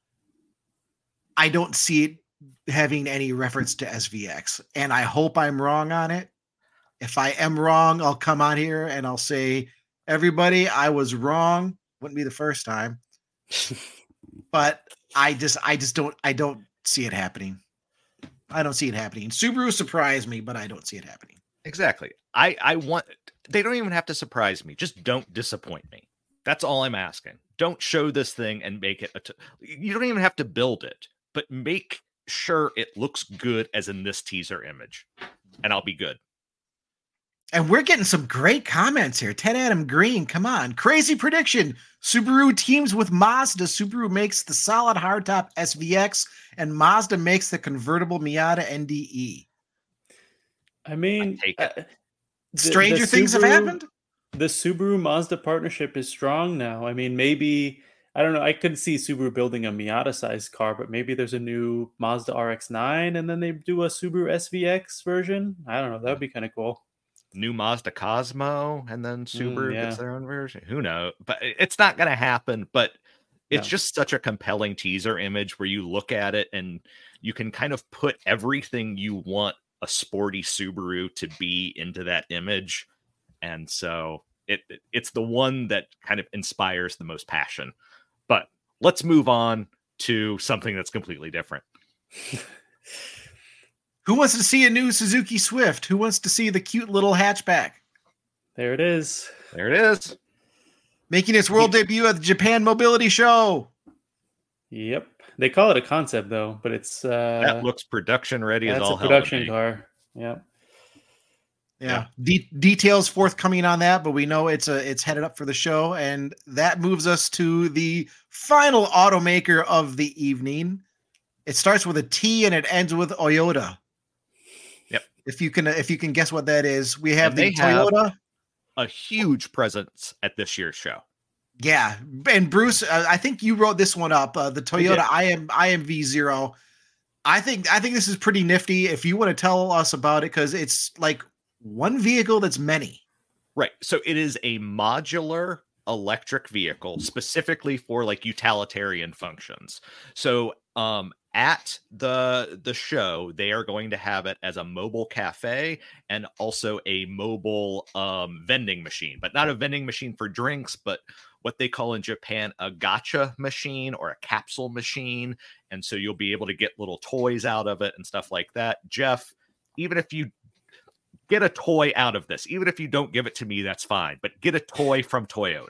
I don't see it having any reference to S V X, and I hope I'm wrong on it. If I am wrong, I'll come on here and I'll say, everybody, I was wrong. Wouldn't be the first time, but I just, I just don't, I don't see it happening. I don't see it happening. Subaru surprised me, but I don't see it happening. Exactly. I, I want, they don't even have to surprise me. Just don't disappoint me. That's all I'm asking. Don't show this thing and make it, a t- you don't even have to build it, but make sure it looks good as in this teaser image, and I'll be good. And we're getting some great comments here. Ted Adam Green, come on. Crazy prediction. Subaru teams with Mazda. Subaru makes the solid hardtop S V X, and Mazda makes the convertible Miata N D E. I mean, I take it. uh, the- Stranger the things have Subaru- happened. The Subaru Mazda partnership is strong now. I mean, maybe, I don't know, I couldn't see Subaru building a Miata sized car, but maybe there's a new Mazda R X nine and then they do a Subaru S V X version. I don't know. That would be kind of cool. New Mazda Cosmo, and then Subaru yeah. gets their own version. Who knows? But it's not going to happen. But it's No. just such a compelling teaser image where you look at it and you can kind of put everything you want a sporty Subaru to be into that image. And so it it's the one that kind of inspires the most passion. But let's move on to something that's completely different. Who wants to see a new Suzuki Swift? Who wants to see the cute little hatchback? There it is. There it is. Making its world debut at the Japan Mobility Show. Yep. They call it a concept though, but it's uh That looks production ready as that's all a hell to production me. car. Yep. Yeah. De- details forthcoming on that, but we know it's a it's headed up for the show, and that moves us to the final automaker of the evening. It starts with a T and it ends with Toyota. Yep. If you can if you can guess what that is, we have And the they have- Toyota. A huge presence at this year's show. Yeah, and Bruce, uh, I think you wrote this one up. Uh, the Toyota I am I M V zero. I think I think this is pretty nifty. If you want to tell us about it, because it's like one vehicle that's many. Right. So it is a modular electric vehicle specifically for like utilitarian functions. So um at the the show, they are going to have it as a mobile cafe and also a mobile um vending machine, but not a vending machine for drinks, but what they call in Japan a gacha machine or a capsule machine. And so you'll be able to get little toys out of it and stuff like that. Jeff, even if you get a toy out of this, even if you don't give it to me, that's fine, but get a toy from Toyota.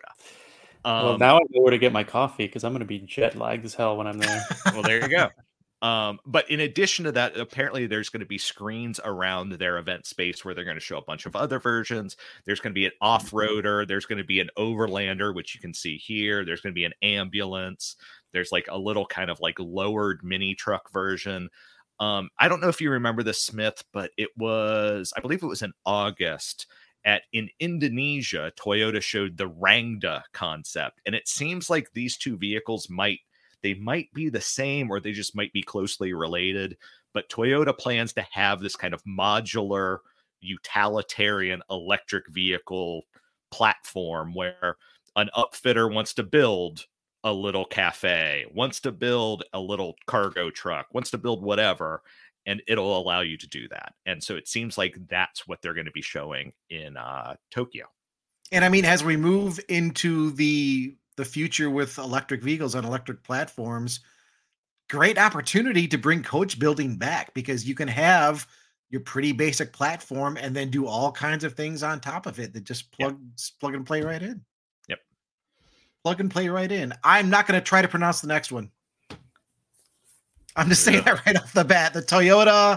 Um, well, now I know where to get my coffee because I'm going to be jet lagged as hell when I'm there. Well, there you go. Um, but in addition to that, apparently there's going to be screens around their event space where they're going to show a bunch of other versions. There's going to be an off-roader. There's going to be an overlander, which you can see here. There's going to be an ambulance. There's like a little kind of like lowered mini truck version. Um, I don't know if you remember this, Smith, but it was, I believe it was in August at in Indonesia, Toyota showed the Rangda concept. And it seems like these two vehicles might They might be the same or they just might be closely related, but Toyota plans to have this kind of modular utilitarian electric vehicle platform where an upfitter wants to build a little cafe, wants to build a little cargo truck, wants to build whatever, and it'll allow you to do that. And so it seems like that's what they're going to be showing in uh, Tokyo. And I mean, as we move into the the future with electric vehicles on electric platforms, great opportunity to bring coach building back, because you can have your pretty basic platform and then do all kinds of things on top of it that just plug, yep. plug and play right in. Yep. Plug and play right in. I'm not going to try to pronounce the next one. I'm just saying that right off the bat. The Toyota.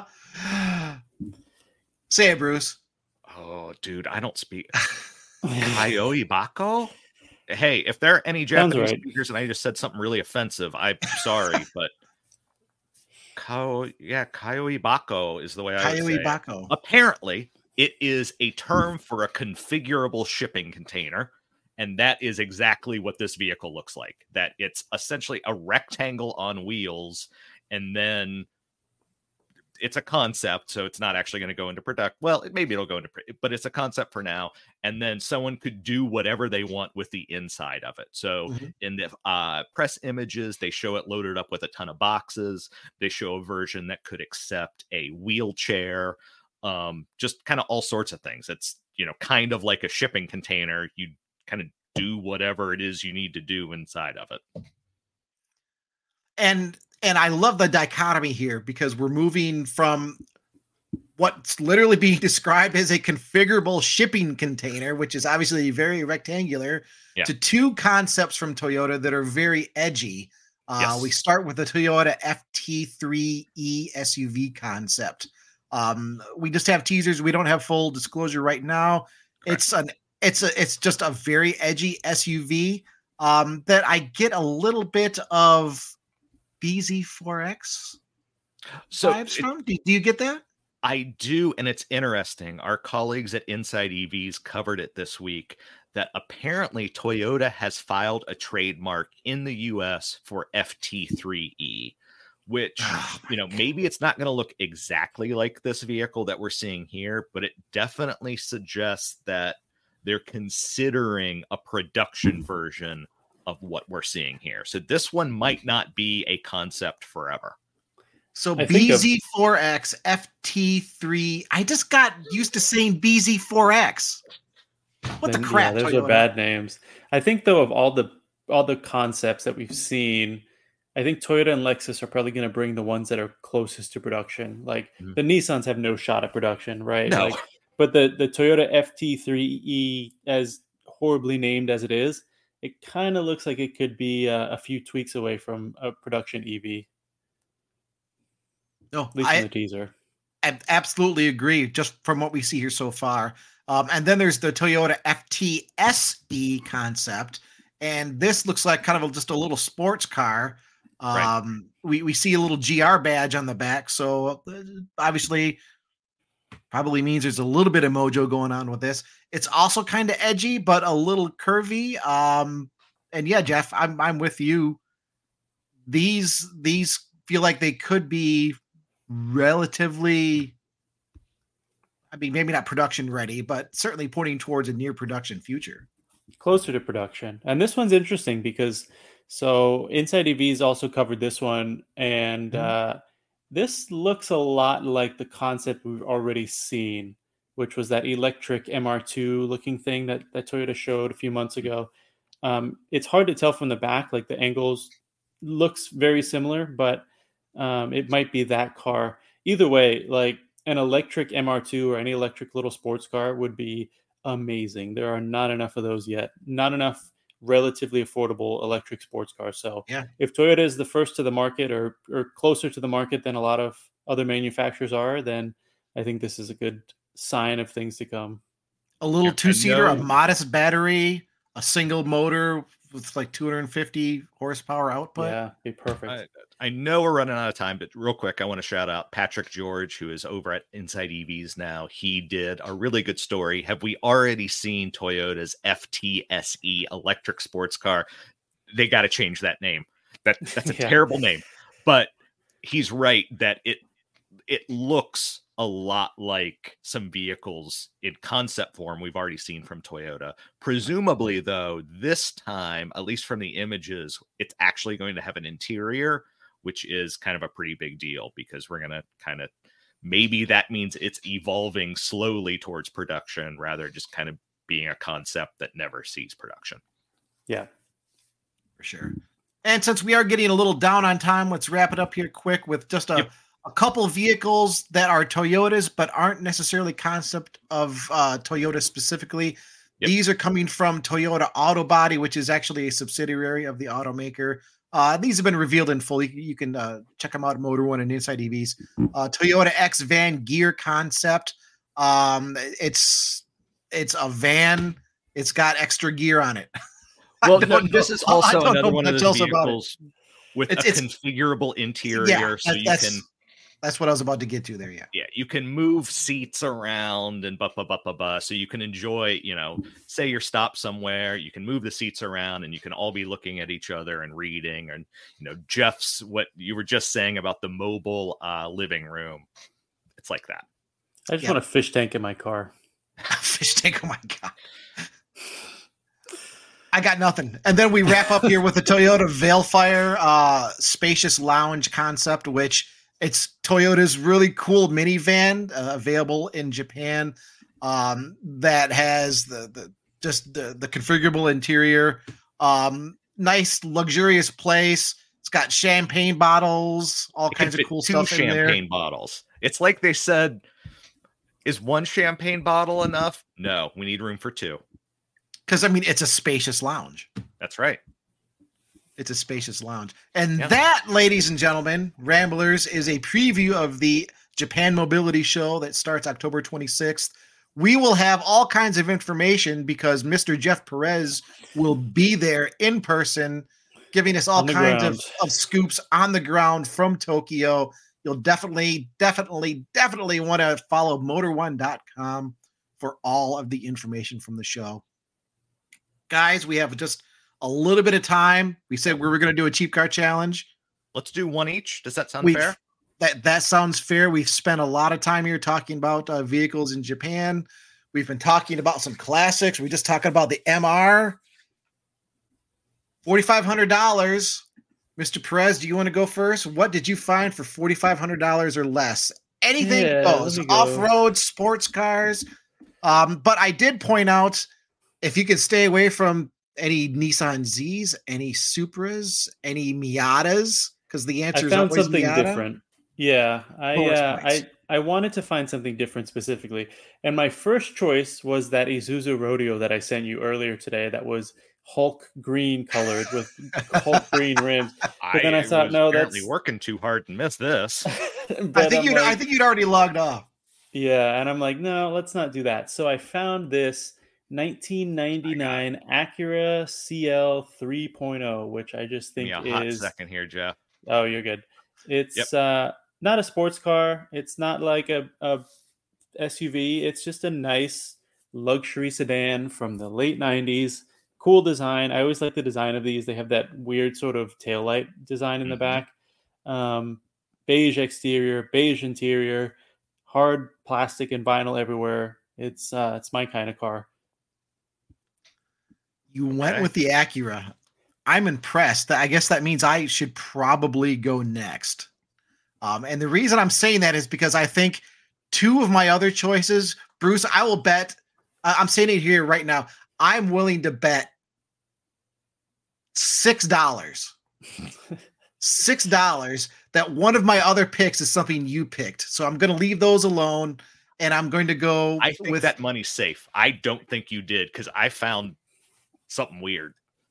Say it, Bruce. Oh, dude, I don't speak. Kaioi Bako? Hey, if there are any Japanese right. speakers and I just said something really offensive, I'm sorry, but Kao, yeah, Kaioi Bako is the way I Kaioi would say Bako. It. Apparently, it is a term for a configurable shipping container, and that is exactly what this vehicle looks like. That it's essentially a rectangle on wheels, and then it's a concept, so it's not actually going to go into product. Well, it, maybe it'll go into, but it's a concept for now. And then someone could do whatever they want with the inside of it. So mm-hmm. in the uh, press images, they show it loaded up with a ton of boxes. They show a version that could accept a wheelchair, um, just kind of all sorts of things. It's, you know, kind of like a shipping container. You kind of do whatever it is you need to do inside of it. And And I love the dichotomy here, because we're moving from what's literally being described as a configurable shipping container, which is obviously very rectangular, yeah. to two concepts from Toyota that are very edgy. Uh, yes. We start with the Toyota F T three E S U V concept. Um, we just have teasers. We don't have full disclosure right now. Correct. It's an it's a it's just a very edgy S U V um, that I get a little bit of B Z four X so vibes it, from? Do, do you get that? I do, and it's interesting. Our colleagues at Inside E Vs covered it this week, that apparently Toyota has filed a trademark in the U S for F T three E, which, oh you know, God. maybe it's not going to look exactly like this vehicle that we're seeing here, but it definitely suggests that they're considering a production version of what we're seeing here. So this one might not be a concept forever. So B Z four X, F T three. I just got used to saying B Z four X. What the crap? Yeah, those Toyota? are bad names. I think though, of all the all the concepts that we've seen, I think Toyota and Lexus are probably going to bring the ones that are closest to production. Like mm-hmm. the Nissans have no shot at production, right? No. Like, but the the Toyota F T three E, as horribly named as it is, it kind of looks like it could be uh, a few tweaks away from a production E V. No, at least I, in the teaser. I absolutely agree, just from what we see here so far. Um, and then there's the Toyota F T S E concept, and this looks like kind of a, just a little sports car. Um, right. we, we see a little G R badge on the back, so uh, obviously probably means there's a little bit of mojo going on with this. It's also kind of edgy, but a little curvy. Um, and yeah, Jeff, I'm I'm with you. These these feel like they could be relatively, I mean, maybe not production ready, but certainly pointing towards a near production future. Closer to production. And this one's interesting because so Inside E Vs also covered this one, and Mhm. uh, this looks a lot like the concept we've already seen, which was that electric M R two looking thing that, that Toyota showed a few months ago. Um, it's hard to tell from the back, like the angles looks very similar, but um, it might be that car. Either way, like an electric M R two or any electric little sports car would be amazing. There are not enough of those yet. Not enough relatively affordable electric sports cars. So Yeah. if Toyota is the first to the market or or closer to the market than a lot of other manufacturers are, then I think this is a good sign of things to come. A little Yeah, I two seater, a know- modest battery, a single motor with like two hundred fifty horsepower output. Yeah, be perfect. I, I know we're running out of time, but real quick, I want to shout out Patrick George, who is over at Inside E Vs now. He did a really good story. Have we already seen Toyota's F T S E electric sports car? They got to change that name. That that's a Yeah. terrible name. But he's right that it it looks a lot like some vehicles in concept form we've already seen from Toyota. Presumably, though, this time, at least from the images, it's actually going to have an interior, which is kind of a pretty big deal because we're going to kind of, maybe that means it's evolving slowly towards production rather than just kind of being a concept that never sees production. Yeah. For sure. And since we are getting a little down on time, let's wrap it up here quick with just a, Yep. a couple vehicles that are Toyotas, but aren't necessarily concept of uh, Toyota specifically. Yep. These are coming from Toyota Auto Body, which is actually a subsidiary of the automaker. Uh, these have been revealed in full. You, you can uh, check them out at Motor One and Inside E Vs. Uh, Toyota X Van Gear concept. Um, it's it's a van. It's got extra gear on it. I Well, don't no, know- this is I also don't know another one of much those else about it. vehicles with It's- a it's- configurable interior, Yeah, so that- you that's, can that's what I was about to get to there. Yeah. yeah, you can move seats around and blah, blah, blah, blah, blah. So you can enjoy, you know, say you're stopped somewhere, you can move the seats around and you can all be looking at each other and reading. And, you know, Jeff's, what you were just saying about the mobile uh, living room. It's like that. I just Yeah. want a fish tank in my car. Fish tank. Oh my God. I got nothing. And then we wrap up here with the Toyota Veilfire uh, spacious lounge concept, which it's Toyota's really cool minivan uh, available in Japan um, that has the, the just the, the configurable interior. Um, nice, luxurious place. It's got champagne bottles, all It can kinds of fit cool two stuff in there. champagne bottles. It's like they said, is one champagne bottle enough? No, we need room for two. Because, I mean, it's a spacious lounge. That's right. It's a spacious lounge. And Yeah. that, ladies and gentlemen, Ramblers, is a preview of the Japan Mobility Show that starts October twenty-sixth. We will have all kinds of information because Mister Jeff Perez will be there in person, giving us all On the kinds of, ground. of scoops on the ground from Tokyo. You'll definitely, definitely, definitely want to follow motor one dot com for all of the information from the show. Guys, we have just a little bit of time. We said we were going to do a cheap car challenge. Let's do one each. Does that sound We've- fair? That that sounds fair. We've spent a lot of time here talking about uh, vehicles in Japan. We've been talking about some classics. We're just talking about the M R. forty-five hundred dollars. Mister Perez, do you want to go first? What did you find for forty-five hundred dollars or less? Anything Yeah, goes. let me go. Off-road, sports cars. Um, but I did point out, if you could stay away from any Nissan Zs, any Supras, any Miatas, because the I answer is found always something Miata. different. Yeah, I Lowest uh, price. I I wanted to find something different specifically, and my first choice was that Isuzu Rodeo that I sent you earlier today. That was Hulk green colored with Hulk green rims. But then I thought, was no, apparently that's- working too hard and missed this. But I think I'm you. would I like- think you'd already logged off. Yeah, and I'm like, no, let's not do that. So I found this nineteen ninety-nine Acura C L three point oh, which I just Give think me a hot is. second here, Jeff. Oh, you're good. It's uh, not a sports car. It's not like a, a S U V. It's just a nice luxury sedan from the late nineties. cool design. I always like the design of these. They have that weird sort of taillight design in the Mhm. back. Um, beige exterior, beige interior, hard plastic and vinyl everywhere. It's uh, it's my kind of car. You went Okay. with the Acura. I'm impressed. I guess that means I should probably go next. Um, and the reason I'm saying that is because I think two of my other choices, Bruce, I will bet, uh, I'm saying it here right now, I'm willing to bet six dollars. six dollars that one of my other picks is something you picked. So I'm going to leave those alone, and I'm going to go I think with that money's safe. I don't think you did because I found something weird.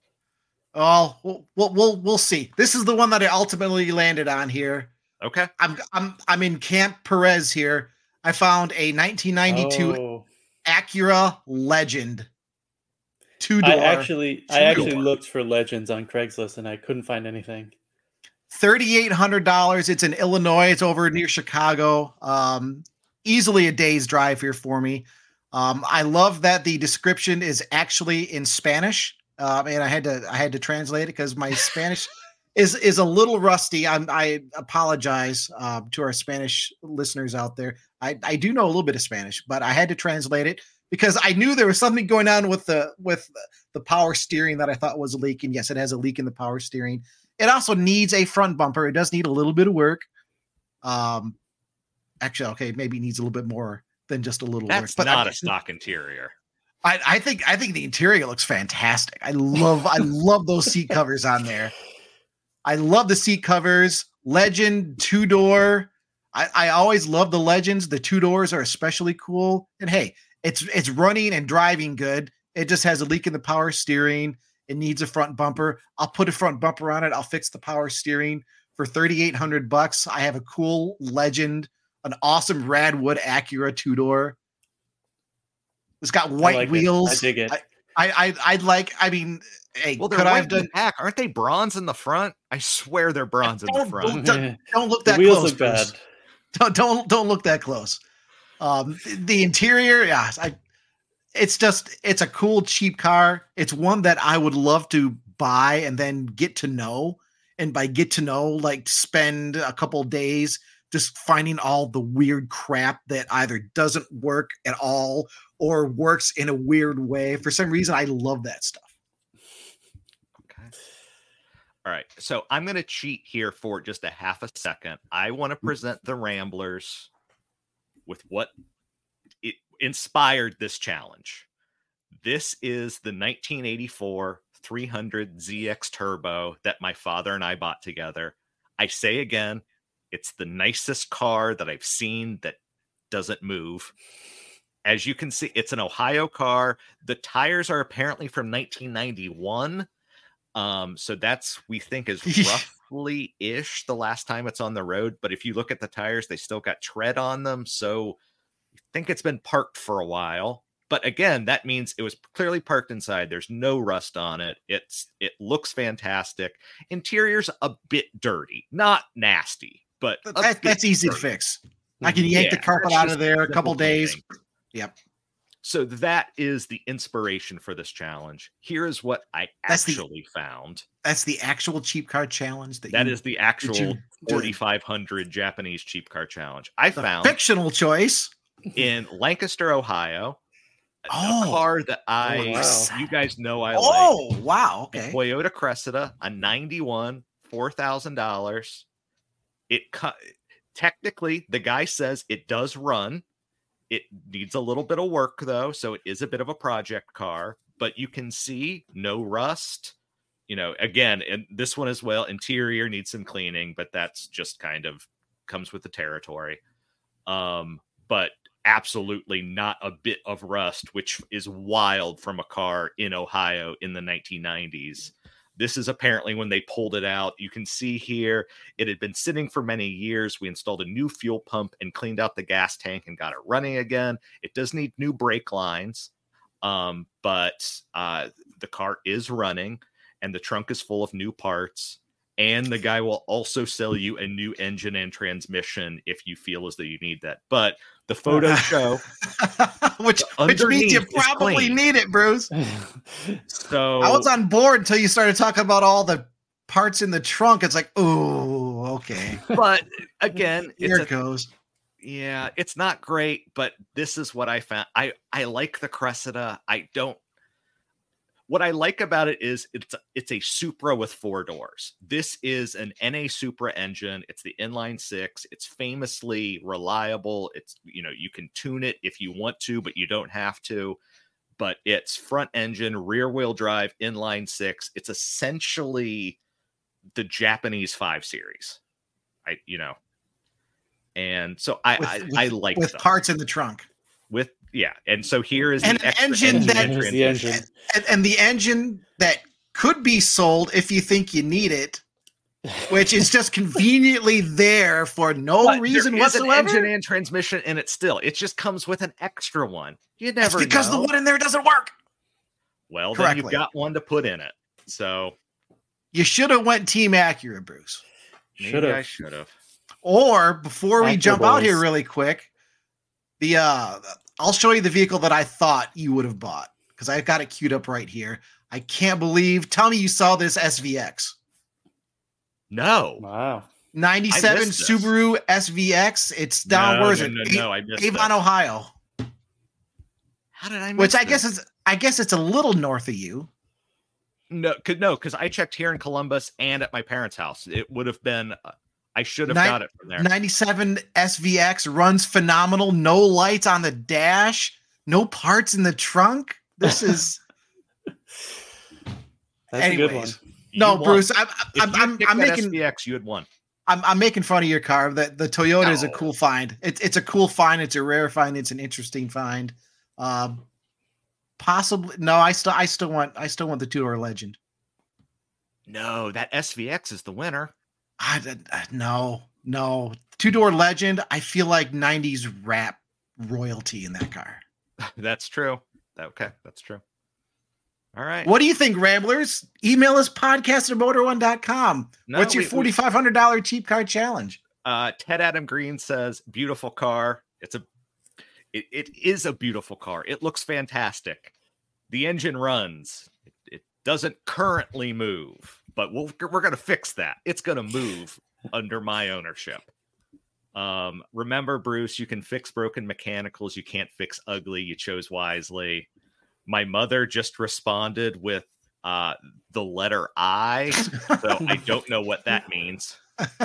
Oh, we'll, we'll we'll we'll see. This is the one that I ultimately landed on here. Okay. I'm I'm I'm in Camp Perez here. I found a nineteen ninety-two Oh, Acura Legend two I door, actually I actually Two-door. looked for Legends on Craigslist and I couldn't find anything. thirty-eight hundred dollars. It's in Illinois. It's over near Chicago. Um, easily a day's drive here for me. Um, I love that the description is actually in Spanish, um, and I had to I had to translate it because my Spanish is is a little rusty. I'm, I apologize uh, to our Spanish listeners out there. I, I do know a little bit of Spanish, but I had to translate it because I knew there was something going on with the with the power steering that I thought was a leak. And yes, it has a leak in the power steering. It also needs a front bumper. It does need a little bit of work. Um, actually, okay, maybe it needs a little bit more than just a little That's work. But not I, a stock interior. I, I think I think the interior looks fantastic. I love I love those seat covers on there. I love the seat covers. Legend two door. I, I always love the Legends. The two doors are especially cool. And hey, it's it's running and driving good. It just has a leak in the power steering. It needs a front bumper. I'll put a front bumper on it. I'll fix the power steering for thirty-eight hundred bucks. I have a cool Legend, an awesome Radwood Acura two door. It's got white I like wheels. It. I dig it. I, I, I, I'd like, I mean, hey, Well, they're could I white have in the done, back. Aren't they bronze in the front? I swear they're bronze in the don't, front. don't, don't look The that wheels close. look bad. Bruce. Don't, don't, don't look that close. Um, the interior, yeah, I, it's just, it's a cool, cheap car. It's one that I would love to buy and then get to know. And by get to know, like spend a couple days just finding all the weird crap that either doesn't work at all or works in a weird way. For some reason, I love that stuff. Okay. All right. So I'm going to cheat here for just a half a second. I want to present the Ramblers with what it inspired this challenge. This is the nineteen eighty-four three hundred Z X Turbo that my father and I bought together. I say again, it's the nicest car that I've seen that doesn't move. As you can see, it's an Ohio car. The tires are apparently from nineteen ninety-one. Um, so that's, we think, is roughly-ish the last time it's on the road. But if you look at the tires, they still got tread on them. So I think it's been parked for a while. But again, that means it was clearly parked inside. There's no rust on it. It's It looks fantastic. Interior's a bit dirty. Not nasty, but That, that's easy dirty. to fix. I can yank Yeah, the carpet that's out just of there a simple couple days. cleaning. Yep. So that is the inspiration for this challenge. Here is what I That's the- actually found. That's the actual cheap car challenge. That, That you, is the actual you did. forty-five hundred Japanese cheap car challenge. I the found fictional choice. in Lancaster, Ohio, a Oh. car that I, Oh, wow. you guys know I like. Oh, wow. A Okay. Toyota Cressida, a ninety-one, four thousand dollars. It cu- technically, the guy says it does run. It needs a little bit of work though, so it is a bit of a project car, but you can see no rust. You know, again, and this one as well, interior needs some cleaning, but that's just kind of comes with the territory. Um, but absolutely not a bit of rust, which is wild from a car in Ohio in the nineteen nineties. This is apparently when they pulled it out. You can see here, it had been sitting for many years. We installed a new fuel pump and cleaned out the gas tank and got it running again. It does need new brake lines, um, but uh, the car is running and the trunk is full of new parts. And the guy will also sell you a new engine and transmission if you feel as though you need that. But The photos show. which which means you probably need it, Bruce. So I was on board until you started talking about all the parts in the trunk. It's like, oh, okay. But again, here it's it a, goes. Yeah, it's not great, but this is what I found. I, I like the Cressida. I don't. What I like about it is it's a, it's a Supra with four doors. This is an N A Supra engine. It's the inline six. It's famously reliable. It's, you know, you can tune it if you want to, but you don't have to. But it's front engine, rear wheel drive, inline six. It's essentially the Japanese five series. I, you know, and so I with, I, with, I like with them. parts in the trunk. With yeah, and so here is and the an extra engine, engine that and the engine. And, and the engine that could be sold if you think you need it, which is just conveniently there for no But reason there is an whatsoever. engine and transmission in it still. It just comes with an extra one. You That's never because know. the one in there doesn't work. Well, then correctly. you've got one to put in it. So You should have went Team Acura, Bruce. maybe I should have. Or before we Acura jump out boys. here really quick, the uh I'll show you the vehicle that I thought you would have bought because I've got it queued up right here. I can't believe. Tell me you saw this S V X. No. Wow. ninety-seven I missed this. Subaru S V X. It's down, no, where is no, it? No, A- no, I missed Avon, this. Ohio. How did I miss Which I this? guess is I guess it's a little north of you. no, could no, because I checked here in Columbus and at my parents' house. It would have been. Uh, I should have Nin- got it from there. ninety-seven S V X runs phenomenal. No lights on the dash. No parts in the trunk. This is That's a good one. anyways. You No, won. Bruce. I'm If I'm you I'm, picked I'm that making S V X, you had won. I'm, I'm making fun of your car. The the Toyota is a No. cool find. It's it's a cool find. It's a rare find. It's an interesting find. Um, possibly no. I still I still want I still want the two door Legend. No, that S V X is the winner. I, I no no two door Legend. I feel like nineties rap royalty in that car. That's true. Okay, that's true. All right. What do you think, Ramblers? Email us podcast at motor one dot com. No, What's your we- we- forty-five hundred dollars cheap car challenge? Uh, Ted Adam Green says, "Beautiful car. It's a, it, it is a beautiful car. It looks fantastic. The engine runs. It, it doesn't currently move, but we'll, we're going to fix that. It's going to move under my ownership." Um, remember, Bruce, you can fix broken mechanicals. You can't fix ugly. You chose wisely. My mother just responded with uh, the letter I, so I don't know what that means.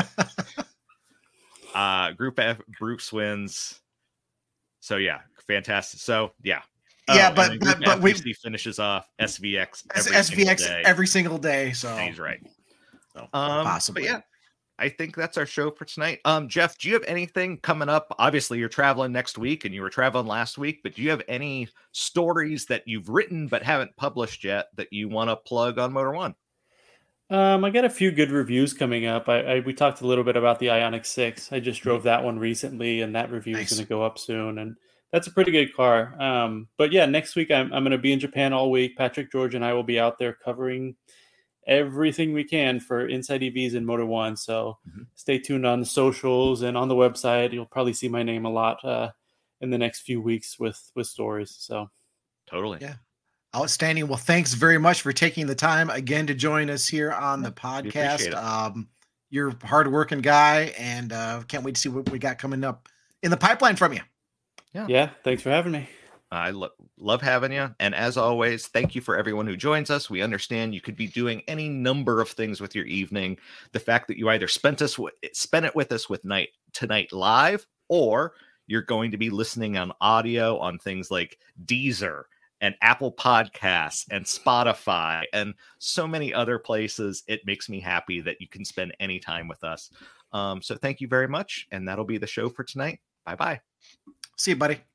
Uh, Group F, Bruce wins. So yeah, fantastic. So yeah, Yeah, and but- then but- Group but F we- U C finishes off S V X S- every single SVX day. every single day. So He's right. So, Um, possibly. But yeah, I think that's our show for tonight. Um, Jeff, do you have anything coming up? Obviously, you're traveling next week, and you were traveling last week. But do you have any stories that you've written but haven't published yet that you want to plug on Motor One? Um, I got a few good reviews coming up. I, I we talked a little bit about the Ioniq six. I just drove that one recently, and that review Nice. is going to go up soon. And that's a pretty good car. Um, but yeah, next week I'm I'm going to be in Japan all week. Patrick George and I will be out there covering everything we can for Inside E Vs and Motor One. So Mhm. stay tuned on the socials and on the website. You'll probably see my name a lot uh, in the next few weeks with with stories. So Totally. Yeah. Outstanding. Well, thanks very much for taking the time again to join us here on the appreciate podcast. it. Um, you're a hardworking guy, and uh, can't wait to see what we got coming up in the pipeline from you. yeah, thanks for having me. I lo- love having you. And as always, thank you for everyone who joins us. We understand you could be doing any number of things with your evening. The fact that you either spent us w- spent it with us with night tonight live, or you're going to be listening on audio on things like Deezer and Apple Podcasts and Spotify and so many other places. It makes me happy that you can spend any time with us. Um, so thank you very much. And that'll be the show for tonight. Bye-bye. See you, buddy.